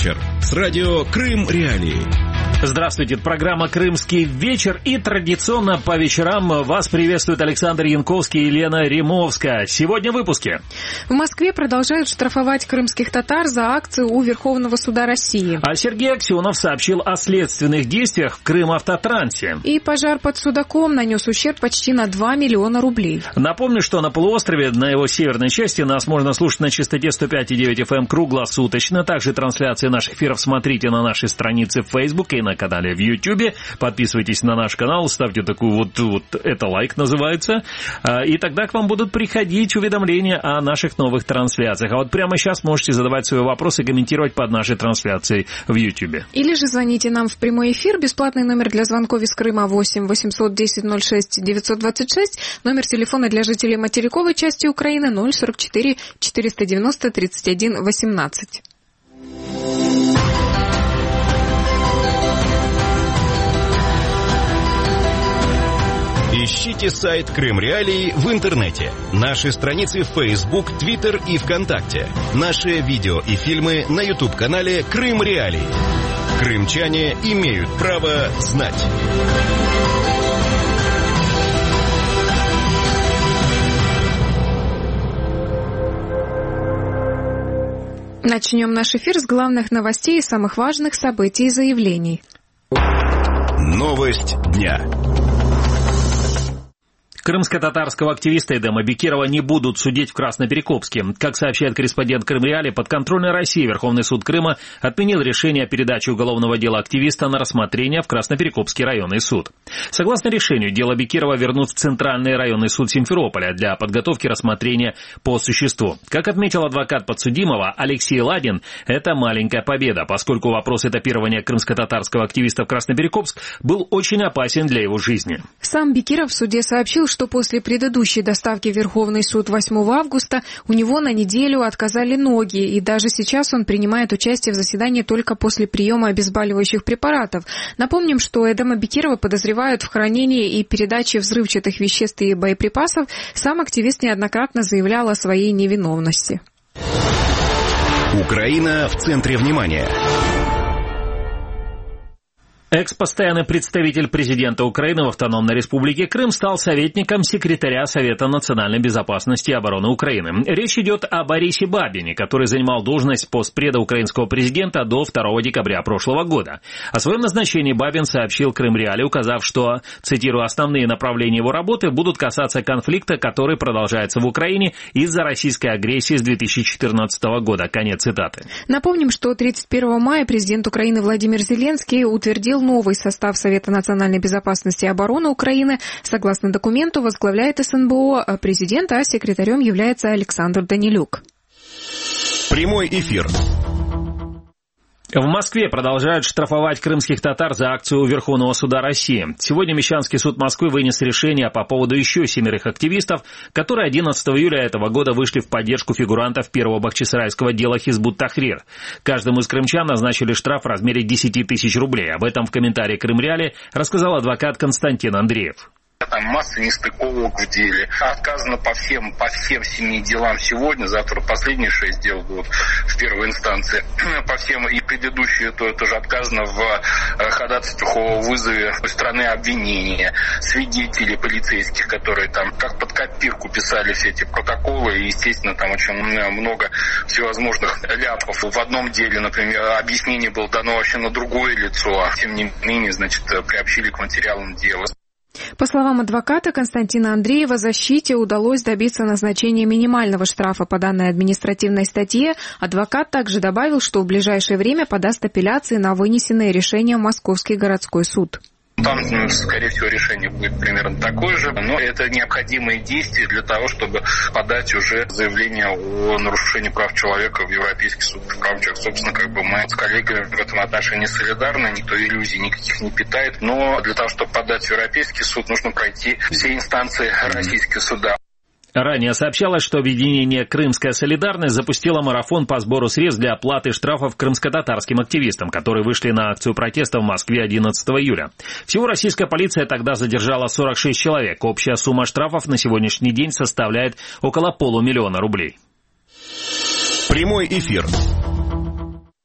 вечер» с радио «Крым Реалии». Здравствуйте, это программа «Крымский вечер», и традиционно по вечерам вас приветствует Александр Янковский и Елена Римовская. Сегодня в выпуске. В Москве продолжают штрафовать крымских татар за акцию у Верховного суда России. А Сергей Аксенов сообщил о следственных действиях в Крым-Автотрансе. И пожар под Судаком нанес ущерб почти на 2 миллиона рублей. Напомню, что на полуострове, на его северной части, нас можно слушать на частоте 105,9 FM круглосуточно. Также трансляции наших эфиров смотрите на нашей странице в Facebook и на канале в YouTube. Подписывайтесь на наш канал, ставьте такую вот это лайк называется. И тогда к вам будут приходить уведомления о наших новых трансляциях. А вот прямо сейчас можете задавать свои вопросы и комментировать под нашей трансляцией в YouTube. Или же звоните нам в прямой эфир. Бесплатный номер для звонков из Крыма 8 810 06 926. Номер телефона для жителей материковой части Украины 044 490 31 18. Ищите сайт Крым Реалии в интернете. Наши страницы в Facebook, Twitter и ВКонтакте. Наши видео и фильмы на YouTube-канале Крым Реалии. Крымчане имеют право знать. Начнем наш эфир с главных новостей и самых важных событий и заявлений. Новость дня. Крымско-татарского активиста Эдема Бекирова не будут судить в Красноперекопске. Как сообщает корреспондент Крым Реалии, подконтрольной России Верховный суд Крыма отменил решение о передаче уголовного дела активиста на рассмотрение в Красноперекопский районный суд. Согласно решению, дело Бекирова вернут в Центральный районный суд Симферополя для подготовки рассмотрения по существу. Как отметил адвокат подсудимого Алексей Ладин, это маленькая победа, поскольку вопрос этапирования крымско-татарского активиста в Красноперекопск был очень опасен для его жизни. Сам Бекиров в суде сообщил, что после предыдущей доставки в Верховный суд 8 августа у него на неделю отказали ноги, и даже сейчас он принимает участие в заседании только после приема обезболивающих препаратов. Напомним, что Эдема Бекирова подозревают в хранении и передаче взрывчатых веществ и боеприпасов. Сам активист неоднократно заявлял о своей невиновности. Украина в центре внимания. Экс-постоянный представитель президента Украины в Автономной Республике Крым стал советником секретаря Совета национальной безопасности и обороны Украины. Речь идет о Борисе Бабине, который занимал должность постпреда украинского президента до 2 декабря прошлого года. О своем назначении Бабин сообщил Крым Реалии, указав, что, цитирую, «основные направления его работы будут касаться конфликта, который продолжается в Украине из-за российской агрессии с 2014 года». Конец цитаты. Напомним, что 31 мая президент Украины Владимир Зеленский утвердил новый состав Совета национальной безопасности и обороны Украины. Согласно документу, возглавляет СНБО президент, а секретарем является Александр Данилюк. Прямой эфир. В Москве продолжают штрафовать крымских татар за акцию у Верховного суда России. Сегодня Мещанский суд Москвы вынес решение по поводу еще 7 активистов, которые 11 июля этого года вышли в поддержку фигурантов первого бахчисарайского дела Хизбут Тахрир. Каждому из крымчан назначили штраф в размере 10 тысяч рублей. Об этом в комментарии Крым Реалии рассказал адвокат Константин Андреев. Там масса нестыковок в деле. Отказано по всем 7 делам сегодня. Завтра последние 6 дел будут в первой инстанции. По всем и предыдущие тоже отказано в ходатайствах о вызове со стороны обвинения. Свидетелей полицейских, которые там как под копирку писали все эти протоколы. И, естественно, там очень много всевозможных ляпов. В одном деле, например, объяснение было дано вообще на другое лицо. А тем не менее, приобщили к материалам дела. По словам адвоката Константина Андреева, защите удалось добиться назначения минимального штрафа по данной административной статье. Адвокат также добавил, что в ближайшее время подаст апелляции на вынесенное решение в Московский городской суд. Там, скорее всего, решение будет примерно такое же, но это необходимые действия для того, чтобы подать уже заявление о нарушении прав человека в Европейский суд прав человека. Собственно, мы с коллегами в этом отношении солидарны, никто иллюзий никаких не питает, но для того, чтобы подать в Европейский суд, нужно пройти все инстанции российского суда. Ранее сообщалось, что объединение «Крымская солидарность» запустило марафон по сбору средств для оплаты штрафов крымско-татарским активистам, которые вышли на акцию протеста в Москве 11 июля. Всего российская полиция тогда задержала 46 человек. Общая сумма штрафов на сегодняшний день составляет около 500 000 рублей. Прямой эфир.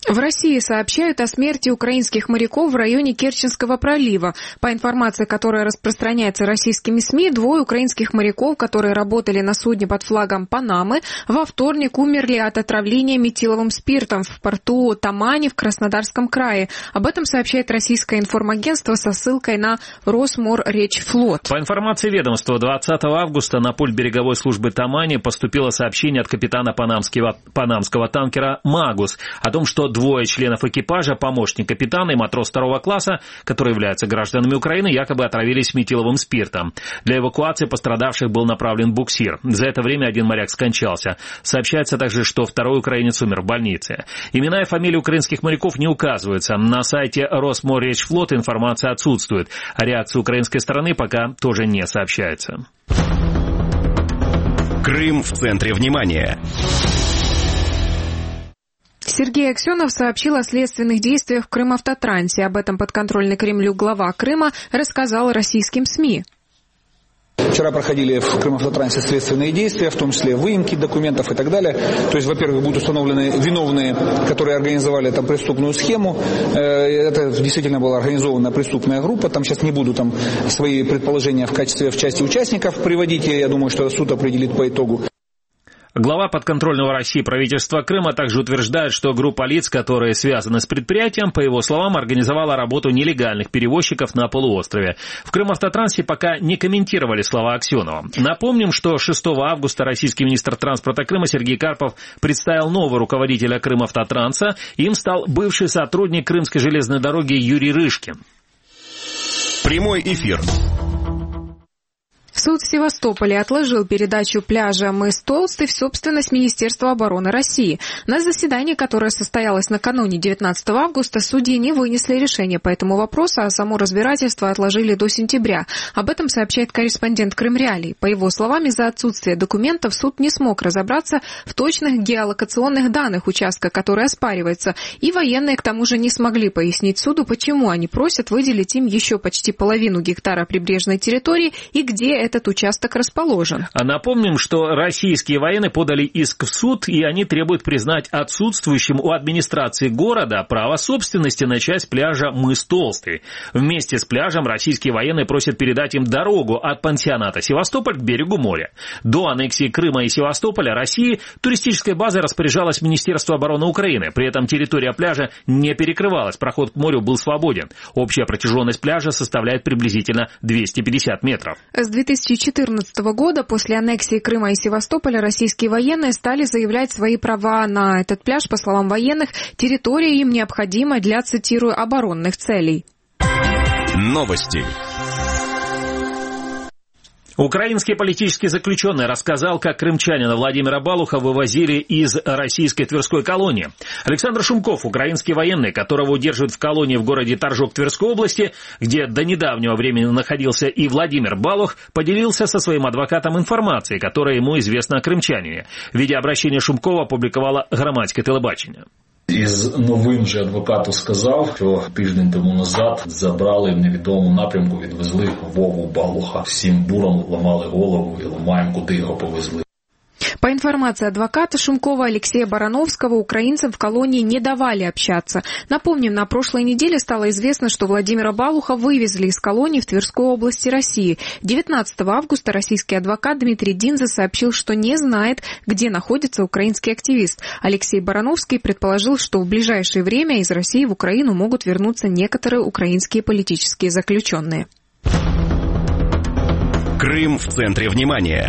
В России сообщают о смерти украинских моряков в районе Керченского пролива. По информации, которая распространяется российскими СМИ, 2 украинских моряков, которые работали на судне под флагом Панамы, во вторник умерли от отравления метиловым спиртом в порту Тамани в Краснодарском крае. Об этом сообщает российское информагентство со ссылкой на Росморречфлот. По информации ведомства, 20 августа на пульт береговой службы Тамани поступило сообщение от капитана панамского танкера «Магус» о том, что 2 членов экипажа, помощник капитана и матрос 2 класса, которые являются гражданами Украины, якобы отравились метиловым спиртом. Для эвакуации пострадавших был направлен буксир. За это время 1 моряк скончался. Сообщается также, что 2 украинец умер в больнице. Имена и фамилии украинских моряков не указываются. На сайте Росморречфлот информация отсутствует. О реакции украинской стороны пока тоже не сообщается. Крым в центре внимания. Сергей Аксенов сообщил о следственных действиях в Крымавтотрансе. Об этом подконтрольный Кремлю глава Крыма рассказал российским СМИ. Вчера проходили в Крымавтотрансе следственные действия, в том числе выемки документов и так далее. То есть, во-первых, будут установлены виновные, которые организовали там преступную схему. Это действительно была организованная преступная группа. Там сейчас не буду свои предположения в части участников приводить. Я думаю, что суд определит по итогу. Глава подконтрольного России правительства Крыма также утверждает, что группа лиц, которые связаны с предприятием, по его словам, организовала работу нелегальных перевозчиков на полуострове. В Крымавтотрансе пока не комментировали слова Аксенова. Напомним, что 6 августа российский министр транспорта Крыма Сергей Карпов представил нового руководителя Крымавтотранса. Им стал бывший сотрудник Крымской железной дороги Юрий Рышкин. Прямой эфир. Суд в Севастополе отложил передачу пляжа «Мыс Толстый» в собственность Министерства обороны России. На заседании, которое состоялось накануне 19 августа, судьи не вынесли решение по этому вопросу, а само разбирательство отложили до сентября. Об этом сообщает корреспондент Крым Реалий. По его словам, из-за отсутствия документов суд не смог разобраться в точных геолокационных данных участка, который оспаривается, и военные к тому же не смогли пояснить суду, почему они просят выделить им еще почти половину гектара прибрежной территории и где этот участок расположен. А напомним, что российские военные подали иск в суд, и они требуют признать отсутствующим у администрации города право собственности на часть пляжа «Мыс Толстый». Вместе с пляжем российские военные просят передать им дорогу от пансионата «Севастополь» к берегу моря. До аннексии Крыма и Севастополя России туристической базой распоряжалось Министерство обороны Украины. При этом территория пляжа не перекрывалась, проход к морю был свободен. Общая протяженность пляжа составляет приблизительно 250 метров. С 2014 года, после аннексии Крыма и Севастополя, российские военные стали заявлять свои права на этот пляж. По словам военных, территория им необходима для, цитирую, оборонных целей. Новости. Украинский политический заключенный рассказал, как крымчанина Владимира Балуха вывозили из российской Тверской колонии. Александр Шумков, украинский военный, которого удерживают в колонии в городе Торжок Тверской области, где до недавнего времени находился и Владимир Балух, поделился со своим адвокатом информацией, которая ему известна о крымчанине. Видеообращение Шумкова опубликовало громадське телебачення. Із новин вже адвокату сказав, що тиждень тому назад забрали в невідомому напрямку, відвезли Вову Балуха. Всім буром ламали голову і ламаємо, куди його повезли. По информации адвоката Шумкова Алексея Барановского, украинцам в колонии не давали общаться. Напомним, на прошлой неделе стало известно, что Владимира Балуха вывезли из колонии в Тверской области России. 19 августа российский адвокат Дмитрий Динза сообщил, что не знает, где находится украинский активист. Алексей Барановский предположил, что в ближайшее время из России в Украину могут вернуться некоторые украинские политические заключенные. Крым в центре внимания.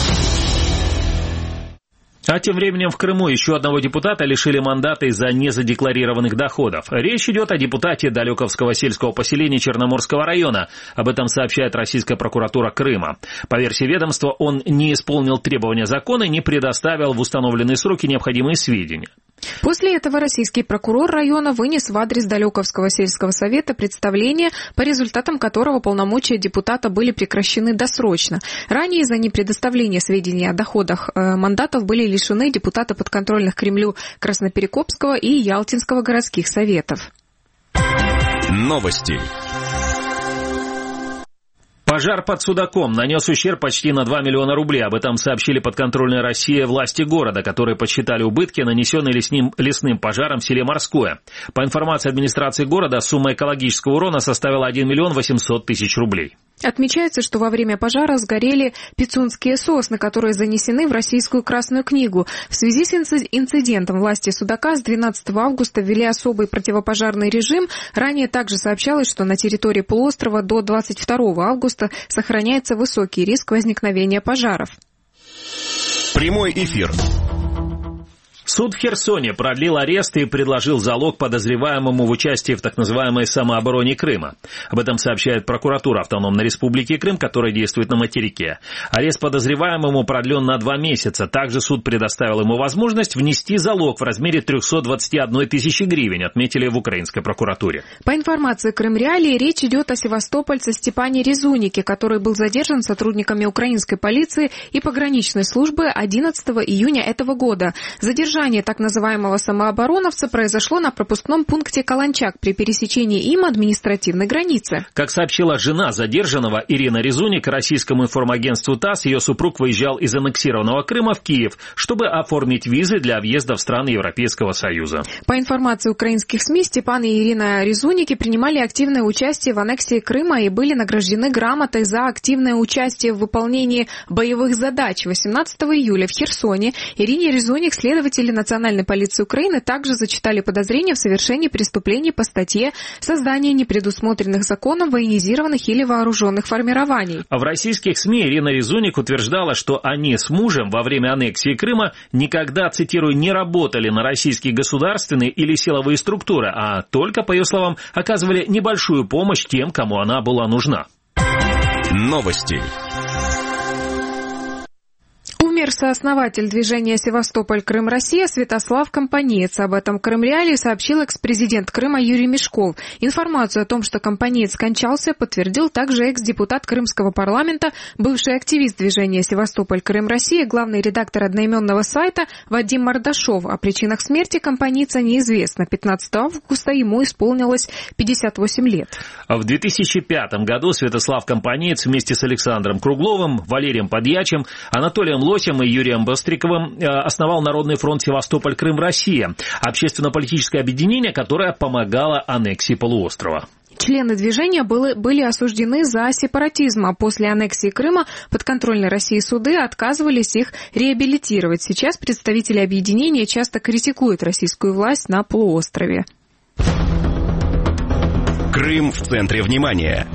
А тем временем в Крыму еще одного депутата лишили мандата из-за незадекларированных доходов. Речь идет о депутате Далековского сельского поселения Черноморского района. Об этом сообщает российская прокуратура Крыма. По версии ведомства, он не исполнил требования закона и не предоставил в установленные сроки необходимые сведения. После этого российский прокурор района вынес в адрес Далековского сельского совета представление, по результатам которого полномочия депутата были прекращены досрочно. Ранее из-за непредоставления сведений о доходах мандатов были лишены депутаты подконтрольных Кремлю Красноперекопского и Ялтинского городских советов. Новости. Пожар под Судаком нанес ущерб почти на 2 миллиона рублей. Об этом сообщили подконтрольной России власти города, которые подсчитали убытки, нанесенные лесным пожаром в селе Морское. По информации администрации города, сумма экологического урона составила 1 миллион 800 тысяч рублей. Отмечается, что во время пожара сгорели пицунские сосны, которые занесены в Российскую Красную книгу. В связи с инцидентом власти Судака с 12 августа ввели особый противопожарный режим. Ранее также сообщалось, что на территории полуострова до 22 августа сохраняется высокий риск возникновения пожаров. Прямой эфир. Суд в Херсоне продлил арест и предложил залог подозреваемому в участии в так называемой самообороне Крыма. Об этом сообщает прокуратура Автономной Республики Крым, которая действует на материке. Арест подозреваемому продлен на 2 месяца. Также суд предоставил ему возможность внести залог в размере 321 тысячи гривен, отметили в украинской прокуратуре. По информации Крым Реалии, речь идет о севастопольце Степане Резунике, который был задержан сотрудниками украинской полиции и пограничной службы 11 июня этого года. Задержание так называемого самообороновца произошло на пропускном пункте Каланчак при пересечении им административной границы. Как сообщила жена задержанного Ирина Резуник российскому информагентству ТАСС, ее супруг выезжал из аннексированного Крыма в Киев, чтобы оформить визы для въезда в страны Европейского Союза. По информации украинских СМИ, Степан и Ирина Резуники принимали активное участие в аннексии Крыма и были награждены грамотой за активное участие в выполнении боевых задач. 18 июля в Херсоне Ирине Резуник следователи Национальной полиции Украины также зачитали подозрения в совершении преступлений по статье «Создание непредусмотренных законом военизированных или вооруженных формирований». В российских СМИ Ирина Резуник утверждала, что они с мужем во время аннексии Крыма никогда, цитирую, не работали на российские государственные или силовые структуры, а только, по ее словам, оказывали небольшую помощь тем, кому она была нужна. Новости. Умер сооснователь движения «Севастополь-Крым-Россия» Святослав Компаниец. Об этом Крым Реалии сообщил экс-президент Крыма Юрий Мешков. Информацию о том, что Компаниец скончался, подтвердил также экс-депутат Крымского парламента, бывший активист движения «Севастополь-Крым-Россия», главный редактор одноименного сайта Вадим Мардашов. О причинах смерти Компаница неизвестно. 15 августа ему исполнилось 58 лет. В 2005 году Святослав Компаниец вместе с Александром Кругловым, Валерием Подьячим, Анатолием Лосем и Юрием Бостриковым основал Народный фронт «Севастополь-Крым-Россия», общественно-политическое объединение, которое помогало аннексии полуострова. Члены движения были осуждены за сепаратизм, а после аннексии Крыма подконтрольной России суды отказывались их реабилитировать. Сейчас представители объединения часто критикуют российскую власть на полуострове. Крым в центре внимания.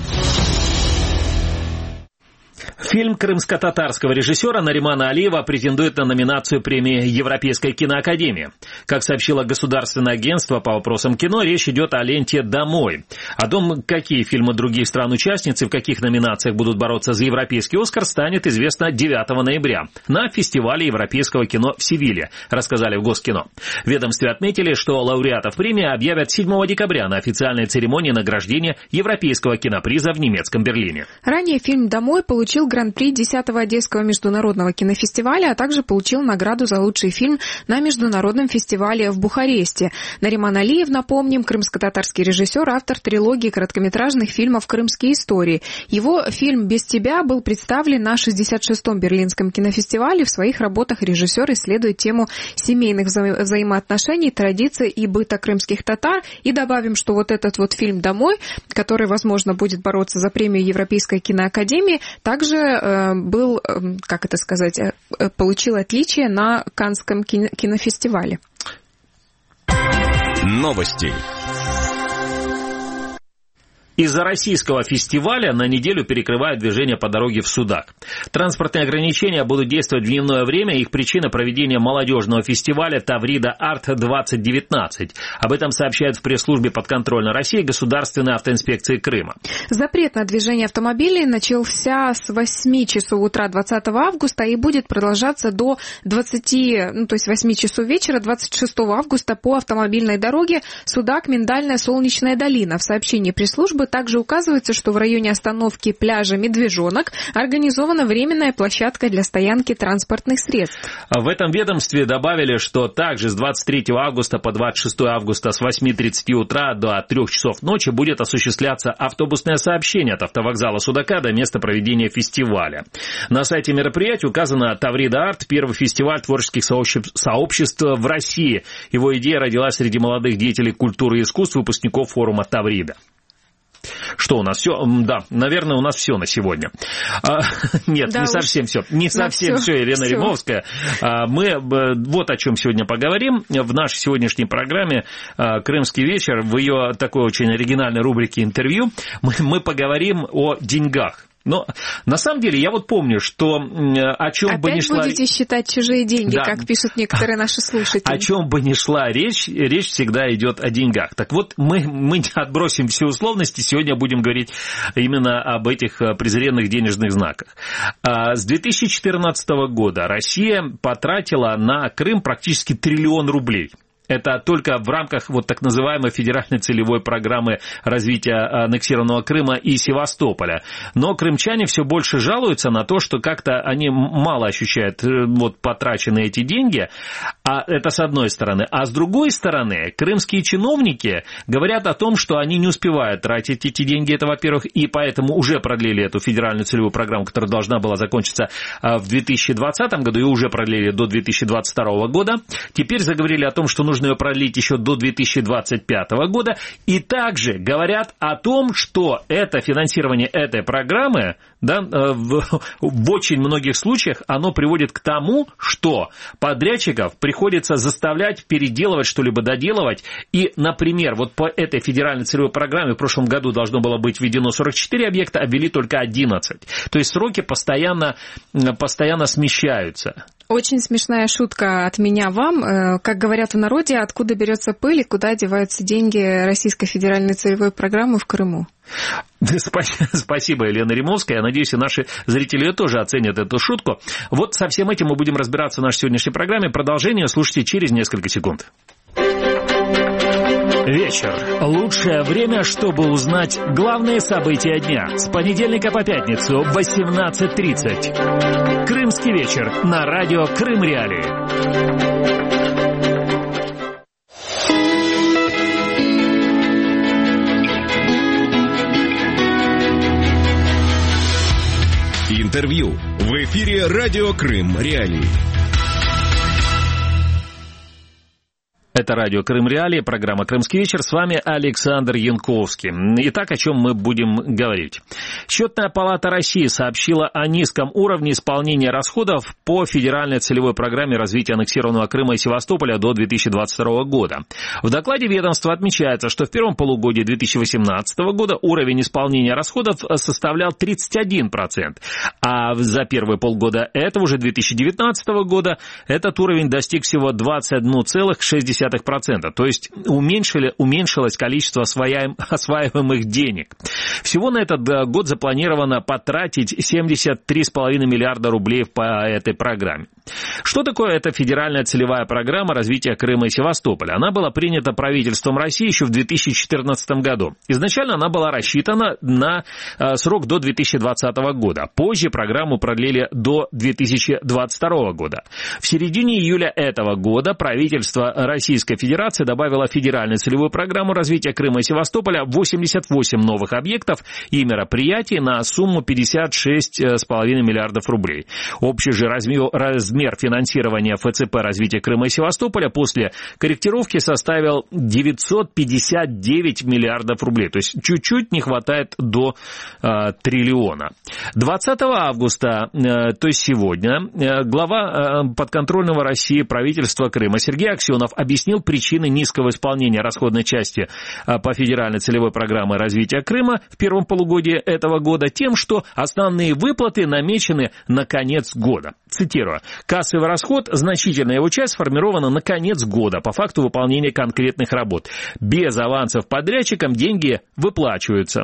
Фильм крымско-татарского режиссера Наримана Алиева претендует на номинацию премии Европейской киноакадемии. Как сообщило Государственное агентство по вопросам кино, речь идет о ленте «Домой». О том, какие фильмы других стран-участниц и в каких номинациях будут бороться за европейский «Оскар», станет известно 9 ноября на фестивале европейского кино в Севиле, рассказали в Госкино. В ведомстве отметили, что лауреатов премии объявят 7 декабря на официальной церемонии награждения Европейского киноприза в немецком Берлине. Ранее фильм «Домой» получил гран-при 10-го Одесского международного кинофестиваля, а также получил награду за лучший фильм на международном фестивале в Бухаресте. Нариман Алиев, напомним, крымско-татарский режиссер, автор трилогии короткометражных фильмов «Крымские истории». Его фильм «Без тебя» был представлен на 66-м Берлинском кинофестивале. В своих работах режиссер исследует тему семейных взаимоотношений, традиций и быта крымских татар. И добавим, что вот этот вот фильм «Домой», который, возможно, будет бороться за премию Европейской киноакадемии, также был, как это сказать, получил отличие на Каннском кинофестивале. Новости. Из-за российского фестиваля на неделю перекрывают движение по дороге в Судак. Транспортные ограничения будут действовать в дневное время. Их причина – проведение молодежного фестиваля «Таврида Арт-2019». Об этом сообщают в пресс-службе подконтрольной России Государственной автоинспекции Крыма. Запрет на движение автомобилей начался с 8 часов утра 20 августа и будет продолжаться до 8 часов вечера 26 августа по автомобильной дороге Судак-Миндальная-Солнечная долина. В сообщении пресс-службы также указывается, что в районе остановки пляжа «Медвежонок» организована временная площадка для стоянки транспортных средств. В этом ведомстве добавили, что также с 23 августа по 26 августа с 8:30 утра до 3 часов ночи будет осуществляться автобусное сообщение от автовокзала Судака до места проведения фестиваля. На сайте мероприятия указано «Таврида Арт» – первый фестиваль творческих сообществ в России. Его идея родилась среди молодых деятелей культуры и искусств, выпускников форума «Таврида». Что у нас все? Да, наверное, у нас все на сегодня. Нет, да, не совсем все. Не совсем все, Елена Римовская. Мы вот о чем сегодня поговорим. В нашей сегодняшней программе «Крымский вечер», в ее такой очень оригинальной рубрике «Интервью», мы поговорим о деньгах. Но на самом деле я вот помню, что о чем бы ни шла... Опять будете считать чужие деньги, да, как пишут некоторые наши слушатели. О чем бы ни шла речь всегда идет о деньгах. Так вот, мы отбросим все условности, сегодня будем говорить именно об этих презренных денежных знаках. С 2014 года Россия потратила на Крым практически 1 триллион рублей. Это только в рамках вот так называемой федеральной целевой программы развития аннексированного Крыма и Севастополя. Но крымчане все больше жалуются на то, что как-то они мало ощущают вот потраченные эти деньги. А это с одной стороны. А с другой стороны, крымские чиновники говорят о том, что они не успевают тратить эти деньги. Это, во-первых, и поэтому уже продлили эту федеральную целевую программу, которая должна была закончиться в 2020 году, и уже продлили до 2022 года. Теперь заговорили о том, что нужно ее продлить еще до 2025 года, и также говорят о том, что это финансирование этой программы, да, в очень многих случаях оно приводит к тому, что подрядчиков приходится заставлять переделывать что-либо, доделывать, и, например, вот по этой федеральной целевой программе в прошлом году должно было быть введено 44 объекта, а ввели только 11. То есть сроки постоянно смещаются. Очень смешная шутка от меня вам. Как говорят в народе, откуда берется пыль и куда деваются деньги Российской федеральной целевой программы в Крыму? Спасибо, Елена Римовская. Я надеюсь, и наши зрители тоже оценят эту шутку. Вот со всем этим мы будем разбираться в нашей сегодняшней программе. Продолжение слушайте через несколько секунд. Вечер. Лучшее время, чтобы узнать главные события дня. С понедельника по пятницу в 18:30. Крымский вечер на радио Крым Реалии. Интервью. В эфире радио Крым Реалии. Это радио Крым Реалии, программа «Крымский вечер». С вами Александр Янковский. Итак, о чем мы будем говорить. Счетная палата России сообщила о низком уровне исполнения расходов по федеральной целевой программе развития аннексированного Крыма и Севастополя до 2022 года. В докладе ведомства отмечается, что в первом полугодии 2018 года уровень исполнения расходов составлял 31%, а за первые полгода этого же 2019 года этот уровень достиг всего 21,6%. То есть уменьшилось количество осваиваемых денег. Всего на этот год запланировано потратить 73,5 миллиарда рублей по этой программе. Что такое эта федеральная целевая программа развития Крыма и Севастополя? Она была принята правительством России еще в 2014 году. Изначально она была рассчитана на срок до 2020 года. Позже программу продлили до 2022 года. В середине июля этого года правительство Российской Федерации добавило в федеральную целевую программу развития Крыма и Севастополя 88 новых объектов и мероприятий на сумму 56,5 миллиардов рублей. Общий же размер финансирования ФЦП развития Крыма и Севастополя после корректировки составил 959 миллиардов рублей. То есть чуть-чуть не хватает до триллиона. 20 августа, то есть сегодня, глава подконтрольного России правительства Крыма Сергей Аксенов объяснил причины низкого исполнения расходной части по федеральной целевой программе развития Крыма в первом полугодии этого года тем, что основные выплаты намечены на конец года. Цитирую. Кассовый расход, значительная его часть сформирована на конец года по факту выполнения конкретных работ. Без авансов подрядчикам деньги выплачиваются.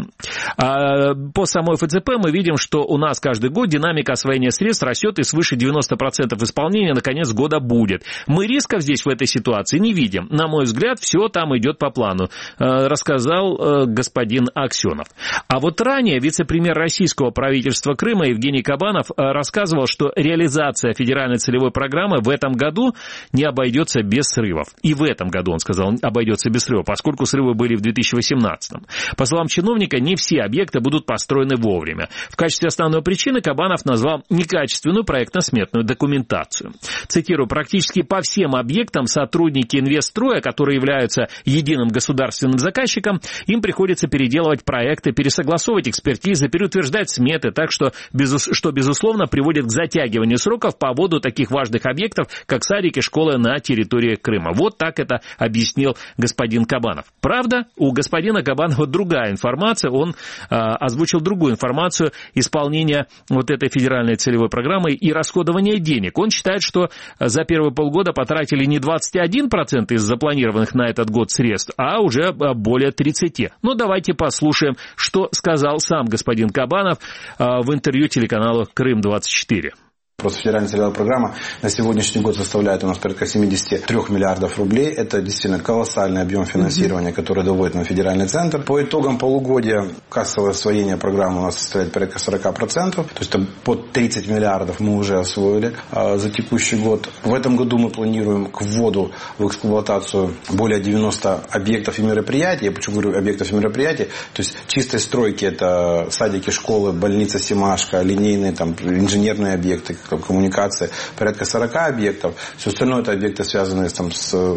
По самой ФЦП мы видим, что у нас каждый год динамика освоения средств растет и свыше 90% исполнения на конец года будет. Мы рисков здесь в этой ситуации не видим. На мой взгляд, все там идет по плану, рассказал господин Аксенов. А вот ранее вице-премьер российского правительства Крыма Евгений Кабанов рассказывал, что реализация федеральной целевой программы в этом году не обойдется без срывов. И в этом году, он сказал, обойдется без срывов, поскольку срывы были в 2018. По словам чиновника, не все объекты будут построены вовремя. В качестве основной причины Кабанов назвал некачественную проектно-сметную документацию. Цитирую: «Практически по всем объектам сотрудники Инвестстроя, которые являются единым государственным заказчиком, им приходится переделывать проекты, пересогласовывать экспертизы, переутверждать сметы, так что безусловно, приводит к затягиванию сроков по вводу таких важных объектов, как садики, школы на территории Крыма». Вот так это объяснил господин Кабанов. Правда, у господина Кабанова другая информация, он озвучил другую информацию исполнения вот этой федеральной целевой программы и расходования денег. Он считает, что за первые полгода потратили не 21% из запланированных на этот год средств, а уже более 30%. Ну, давайте послушаем, что сказал сам господин Кабанов в интервью телеканалу «Крым-24». Просто федеральная целевая программа на сегодняшний год составляет у нас порядка 73 миллиардов рублей. Это действительно колоссальный объем финансирования, который доводит нам федеральный центр. По итогам полугодия кассовое освоение программы у нас составляет порядка 40%. То есть там под 30 миллиардов мы уже освоили за текущий год. В этом году мы планируем к вводу в эксплуатацию более 90 объектов и мероприятий. Я почему говорю объектов и мероприятий? То есть чистой стройки это садики, школы, больница Семашко, линейные там инженерные объекты, коммуникации, порядка 40 объектов. Все остальное это объекты, связанные там,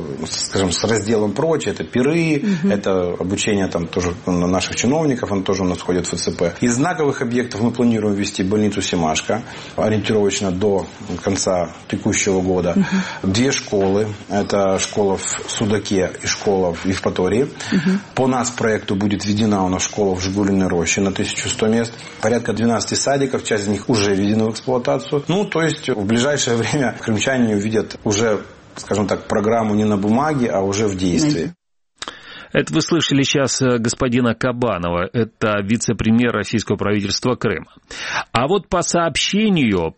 с разделом прочее. Это пиры, это обучение там, тоже наших чиновников, он тоже у нас входит в ФЦП. Из знаковых объектов мы планируем ввести больницу Семашко, ориентировочно до конца текущего года. 2 школы. Это школа в Судаке и школа в Евпатории. По нас проекту будет введена у нас школа в Жигулиной роще на 1100 мест. Порядка 12 садиков, часть из них уже введена в эксплуатацию. Ну, то есть в ближайшее время крымчане увидят уже, скажем так, программу не на бумаге, а уже в действии. Это вы слышали сейчас господина Кабанова, это вице-премьер российского правительства Крыма. А вот по сообщению,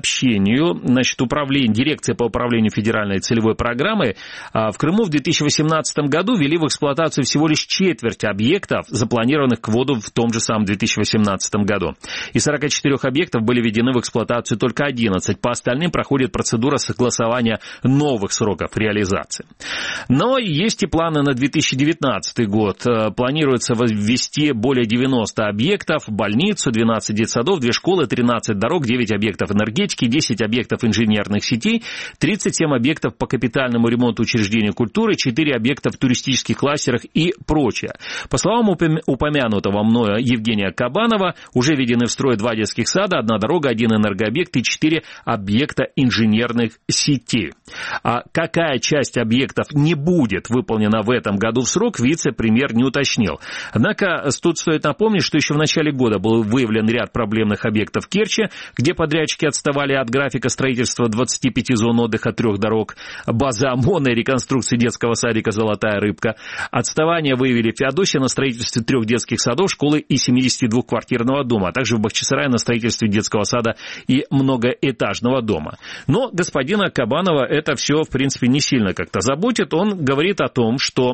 значит, дирекция по управлению федеральной целевой программой в Крыму в 2018 году ввели в эксплуатацию всего лишь четверть объектов, запланированных к вводу в том же самом 2018 году. Из 44 объектов были введены в эксплуатацию только 11, по остальным проходит процедура согласования новых сроков реализации. Но есть и планы на 2019 год. Планируется ввести более 90 объектов, больницу, 12 детсадов, 2 школы, 13 дорог, 9 объектов энергетики, 10 объектов инженерных сетей, 37 объектов по капитальному ремонту учреждений культуры, 4 объекта в туристических кластерах и прочее. По словам упомянутого мною Евгения Кабанова, уже введены в строй 2 детских сада, 1 дорога, 1 энергообъект и 4 объекта инженерных сетей. А какая часть объектов не будет выполнена в этом году в срок, вице-премьер не уточнил. Однако тут стоит напомнить, что еще в начале года был выявлен ряд проблемных объектов в Керчи, где подрядчики отставали от графика строительства 25 зон отдыха, 3 дорог, базы ОМОНа и реконструкции детского садика «Золотая рыбка». Отставание выявили в Феодосии на строительстве 3 детских садов, школы и 72-квартирного дома, а также в Бахчисарае на строительстве детского сада и многоэтажного дома. Но господина Кабанова это все, в принципе, не сильно как-то заботит. Он говорит о том, что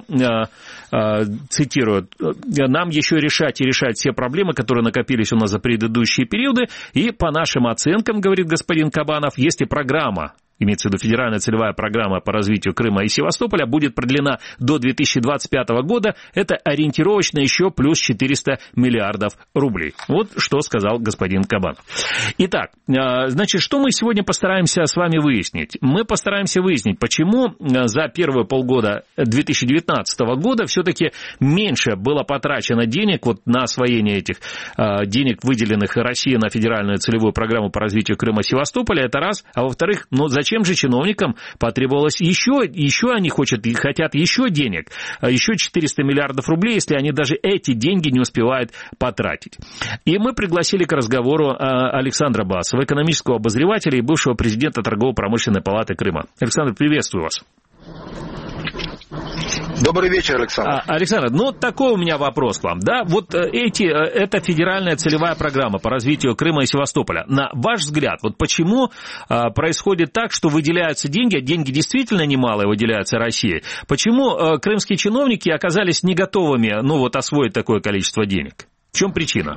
цитирую: «Нам еще решать все проблемы, которые накопились у нас за предыдущие периоды, и по нашим оценкам, говорит господин Кабанов, если программа, имеется в виду федеральная целевая программа по развитию Крыма и Севастополя, будет продлена до 2025 года, это ориентировочно еще плюс 400 миллиардов рублей». Вот что сказал господин Кабанов. Итак, значит, что мы сегодня постараемся с вами выяснить? Мы постараемся выяснить, почему за первые полгода 2019 года все-таки меньше было потрачено денег вот на освоение этих денег, выделенных Россией на федеральную целевую программу по развитию Крыма и Севастополя, это раз. А во-вторых, зачем же чиновникам потребовалось еще они хотят еще денег, еще 400 миллиардов рублей, если они даже эти деньги не успевают потратить. И мы пригласили к разговору Александра Александра Басова, экономического обозревателя и бывшего президента Торгово-промышленной палаты Крыма. Александр, приветствую вас. Добрый вечер, Александр. Александр, такой у меня вопрос к вам. Да, это федеральная целевая программа по развитию Крыма и Севастополя. На ваш взгляд, почему происходит так, что выделяются деньги действительно немалые выделяются России, почему крымские чиновники оказались не готовыми, освоить такое количество денег? В чем причина?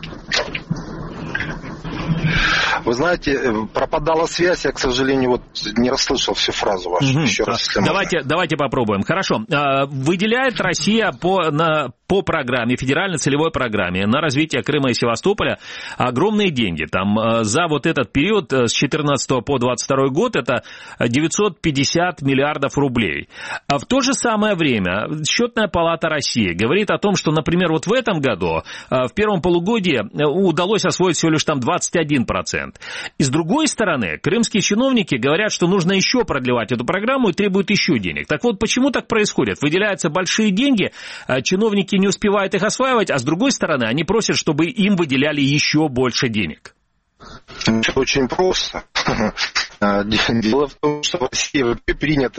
Вы знаете, пропадала связь, я, к сожалению, не расслышал всю фразу вашу. Еще раз, если давайте попробуем. Хорошо. Выделяет Россия по программе, федеральной целевой программе на развитие Крыма и Севастополя огромные деньги. Там за этот период с 2014 по 2022 год это 950 миллиардов рублей. А в то же самое время Счетная палата России говорит о том, что, например, в этом году в первом полугодии удалось освоить всего лишь 21%. И с другой стороны, крымские чиновники говорят, что нужно еще продлевать эту программу и требуют еще денег. Так почему так происходит? Выделяются большие деньги, чиновники не успевают их осваивать, а с другой стороны, они просят, чтобы им выделяли еще больше денег. Очень просто. Дело в том, что в России принят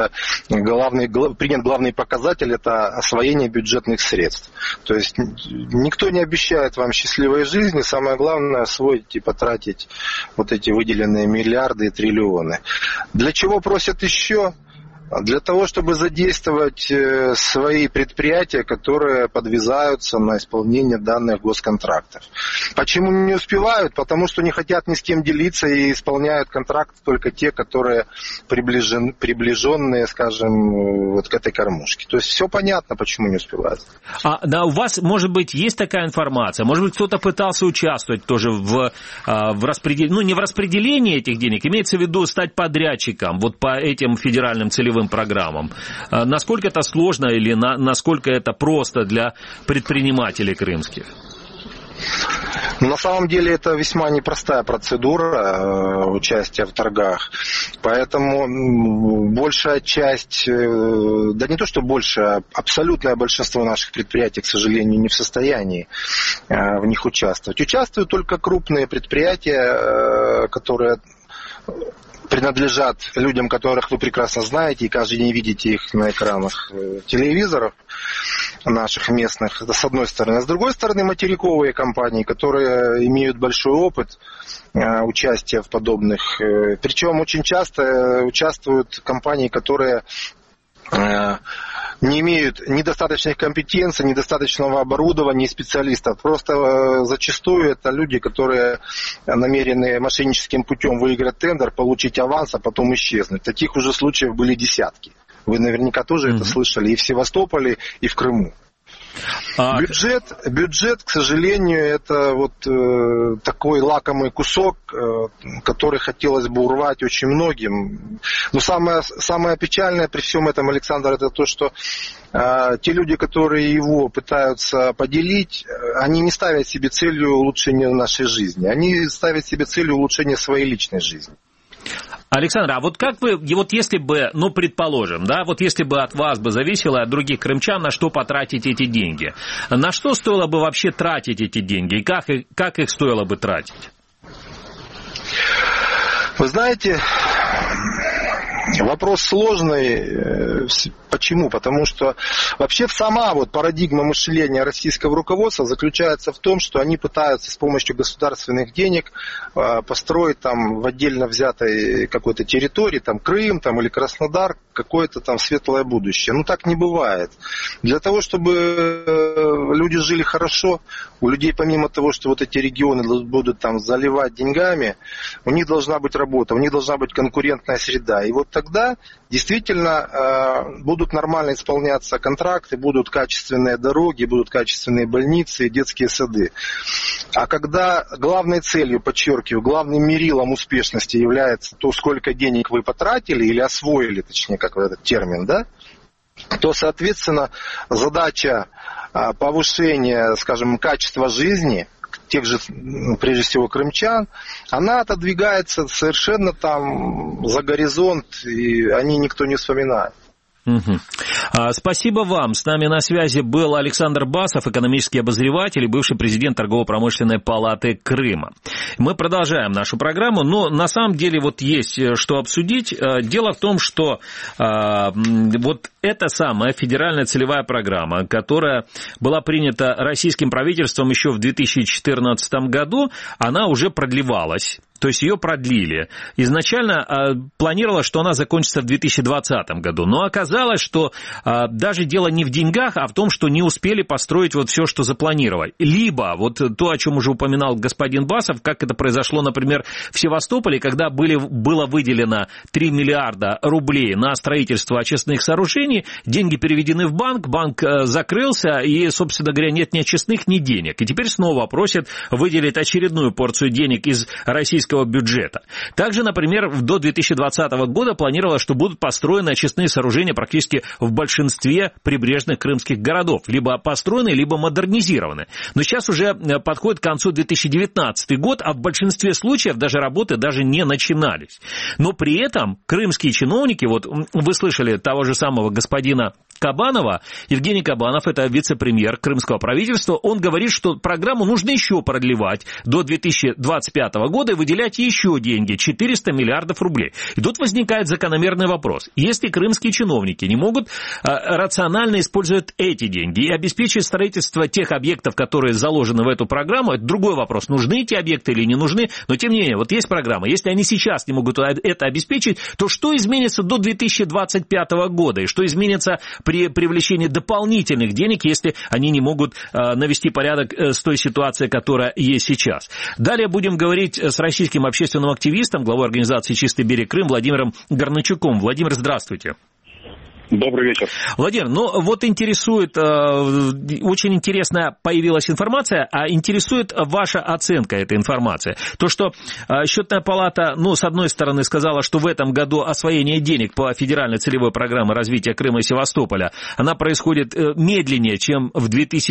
главный показатель – это освоение бюджетных средств. То есть никто не обещает вам счастливой жизни, самое главное – освоить и потратить эти выделенные миллиарды и триллионы. Для чего просят еще? Для того, чтобы задействовать свои предприятия, которые подвязаются на исполнение данных госконтрактов. Почему не успевают? Потому что не хотят ни с кем делиться и исполняют контракты только те, которые приближенные, скажем, к этой кормушке. То есть все понятно, почему не успевают. У вас, может быть, есть такая информация? Может быть, кто-то пытался участвовать тоже в распределении, не в распределении этих денег, имеется в виду стать подрядчиком по этим федеральным целевым программам. Насколько это сложно или насколько это просто для предпринимателей крымских? На самом деле это весьма непростая процедура участия в торгах. Поэтому большая часть, да не то что большая, абсолютное большинство наших предприятий, к сожалению, не в состоянии в них участвовать. Участвуют только крупные предприятия, которые принадлежат людям, которых вы прекрасно знаете, и каждый день видите их на экранах телевизоров наших местных. Это с одной стороны. А с другой стороны, материковые компании, которые имеют большой опыт участия в подобных. Причем очень часто участвуют компании, которые не имеют недостаточных компетенций, недостаточного оборудования и специалистов. Просто зачастую это люди, которые намерены мошенническим путем выиграть тендер, получить аванс, а потом исчезнуть. Таких уже случаев были десятки. Вы наверняка тоже это слышали и в Севастополе, и в Крыму. Бюджет, к сожалению, это такой лакомый кусок, который хотелось бы урвать очень многим. Но самое печальное при всем этом, Александр, это то, что те люди, которые его пытаются поделить, они не ставят себе целью улучшения нашей жизни. Они ставят себе целью улучшения своей личной жизни. Александр, а как вы, если бы, предположим, да, если бы от вас бы зависело, от других крымчан, на что потратить эти деньги, на что стоило бы вообще тратить эти деньги, и как их стоило бы тратить? Вы знаете, вопрос сложный. Почему? Потому что вообще сама парадигма мышления российского руководства заключается в том, что они пытаются с помощью государственных денег построить в отдельно взятой какой-то территории, Крым или Краснодар, какое-то светлое будущее. Так не бывает. Для того, чтобы люди жили хорошо, у людей помимо того, что эти регионы будут заливать деньгами, у них должна быть работа, у них должна быть конкурентная среда. И тогда действительно будут нормально исполняться контракты, будут качественные дороги, будут качественные больницы и детские сады. А когда главной целью, подчеркиваю, главным мерилом успешности является то, сколько денег вы потратили или освоили, точнее, как этот термин, да, то, соответственно, задача повышения, скажем, качества жизни тех же, прежде всего, крымчан, она отодвигается совершенно за горизонт, и о ней никто не вспоминает. Спасибо вам. С нами на связи был Александр Басов, экономический обозреватель и бывший президент Торгово-промышленной палаты Крыма. Мы продолжаем нашу программу, но на самом деле вот есть что обсудить. Дело в том, что вот эта самая федеральная целевая программа, которая была принята российским правительством еще в 2014 году, она уже продлевалась. То есть ее продлили. Изначально планировалось, что она закончится в 2020 году. Но оказалось, что даже дело не в деньгах, а в том, что не успели построить вот все, что запланировали. Либо вот то, о чем уже упоминал господин Басов, как это произошло, например, в Севастополе, когда было выделено 3 миллиарда рублей на строительство очистных сооружений, деньги переведены в банк закрылся, и, собственно говоря, нет ни очистных, ни денег. И теперь снова просят выделить очередную порцию денег из российского бюджета. Также, например, до 2020 года планировалось, что будут построены очистные сооружения практически в большинстве прибрежных крымских городов. Либо построены, либо модернизированы. Но сейчас уже подходит к концу 2019 год, а в большинстве случаев даже работы даже не начинались. Но при этом крымские чиновники, вот вы слышали того же самого господина Кабанова, Евгений Кабанов, это вице-премьер крымского правительства, он говорит, что программу нужно еще продлевать до 2025 года и выделять еще деньги, 400 миллиардов рублей. И тут возникает закономерный вопрос. Если крымские чиновники не могут рационально использовать эти деньги и обеспечить строительство тех объектов, которые заложены в эту программу, это другой вопрос, нужны эти объекты или не нужны, но тем не менее, вот есть программа, если они сейчас не могут это обеспечить, то что изменится до 2025 года и что изменится при привлечении дополнительных денег, если они не могут навести порядок с той ситуацией, которая есть сейчас. Далее будем говорить с российским общественным активистом, главой организации «Чистый берег Крым» Владимиром Горначуком. Владимир, здравствуйте. Добрый вечер. Владимир, ну вот интересует, очень интересная появилась информация, а интересует ваша оценка этой информации. То, что Счетная палата, ну, с одной стороны, сказала, что в этом году освоение денег по федеральной целевой программе развития Крыма и Севастополя, она происходит медленнее, чем в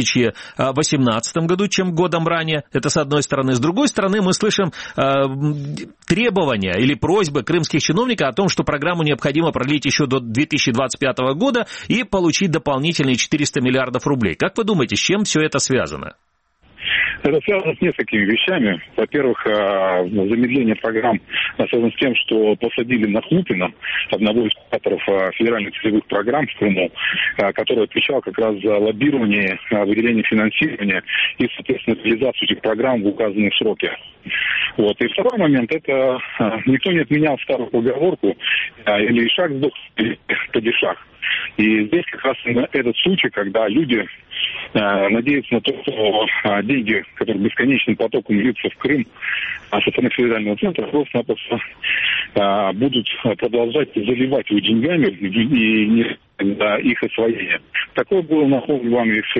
2018 году, чем годом ранее. Это с одной стороны. С другой стороны, мы слышим требования или просьбы крымских чиновников о том, что программу необходимо продлить еще до 2025 года и получить дополнительные 400 миллиардов рублей. Как вы думаете, с чем все это связано? Это связано с несколькими вещами. Во-первых, замедление программ связано с тем, что посадили Нахлупина, одного из авторов федеральных целевых программ в Крыму, который отвечал как раз за лоббирование, выделение финансирования и, соответственно, реализацию этих программ в указанные сроки. Вот. И второй момент, это никто не отменял старую поговорку или шаг сдох, или падишах. И здесь как раз этот случай, когда люди надеются на то, что деньги, которые бесконечным потоком льются в Крым со стороны федерального центра, просто-напросто будут продолжать заливать его деньгами и не до их освоения. Такое было на вами в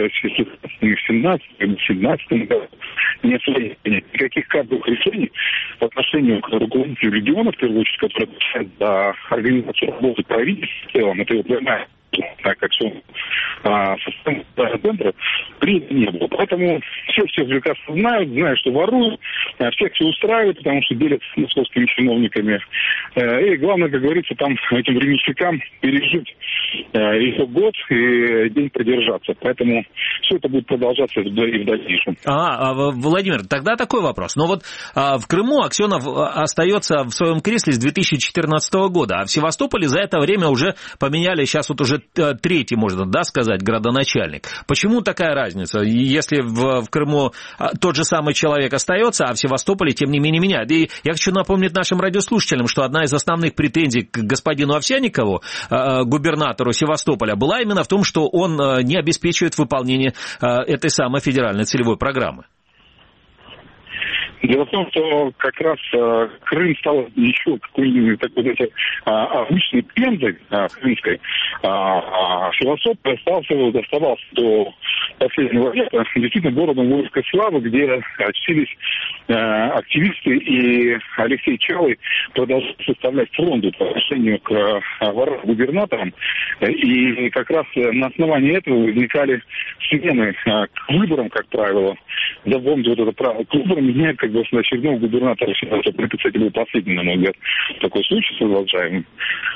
2017 году. Не освоение никаких кадровых решений по отношению к руководителю региона, в первую очередь, который отвечает за организацию работы правительства в целом, это его прямая, так как все со стороны центра, принято не было. Поэтому все прекрасно знают, что воруют, всех все устраивает, потому что делятся с московскими чиновниками. И главное, как говорится, там этим временщикам пережить еще год и день продержаться. Поэтому все это будет продолжаться и в дальнейшем. Владимир, тогда такой вопрос. Но вот в Крыму Аксенов остается в своем кресле с 2014 года, а в Севастополе за это время уже поменяли, сейчас вот уже третий, можно сказать, градоначальник. Почему такая разница? Если в Крыму тот же самый человек остается, а в Севастополе, тем не менее, меняет. И я хочу напомнить нашим радиослушателям, что одна из основных претензий к господину Овсянникову, губернатору Севастополя, была именно в том, что он не обеспечивает выполнение этой самой федеральной целевой программы. Дело в том, что как раз Крым стал еще какой-нибудь такой, знаете, обычной пензой крымской. Севастополь оставался до последнего века действительно городом воинской славы, где чтились активисты, и Алексей Чалый продолжал составлять фронт по отношению к ворам-губернаторам. И как раз на основании этого возникали смены к выборам, как правило. Запомните вот это правило. К выборам меняют как бы очередного губернатора. Это, кстати, был последний, на мой взгляд, такой случай с продолжаемым.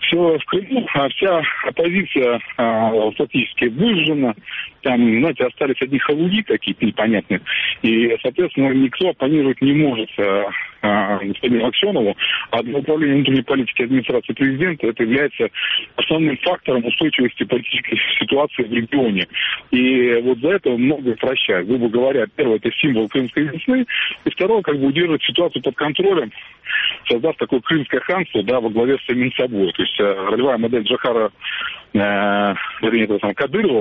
все в Крыму, вся оппозиция фактически выжжена. Там, знаете, остались одни халуи какие-то непонятные. И, соответственно, никто оппонировать не может господину Аксенову. А для управления внутренней политики администрации президента это является основным фактором устойчивости политической ситуации в регионе. И вот за это многое прощают. Грубо говоря, первое, это символ крымской весны. И второе, как бы удерживать ситуацию под контролем, создав такое крымское ханство, да, во главе с самим собой. То есть ролевая модель Джохара Кадырова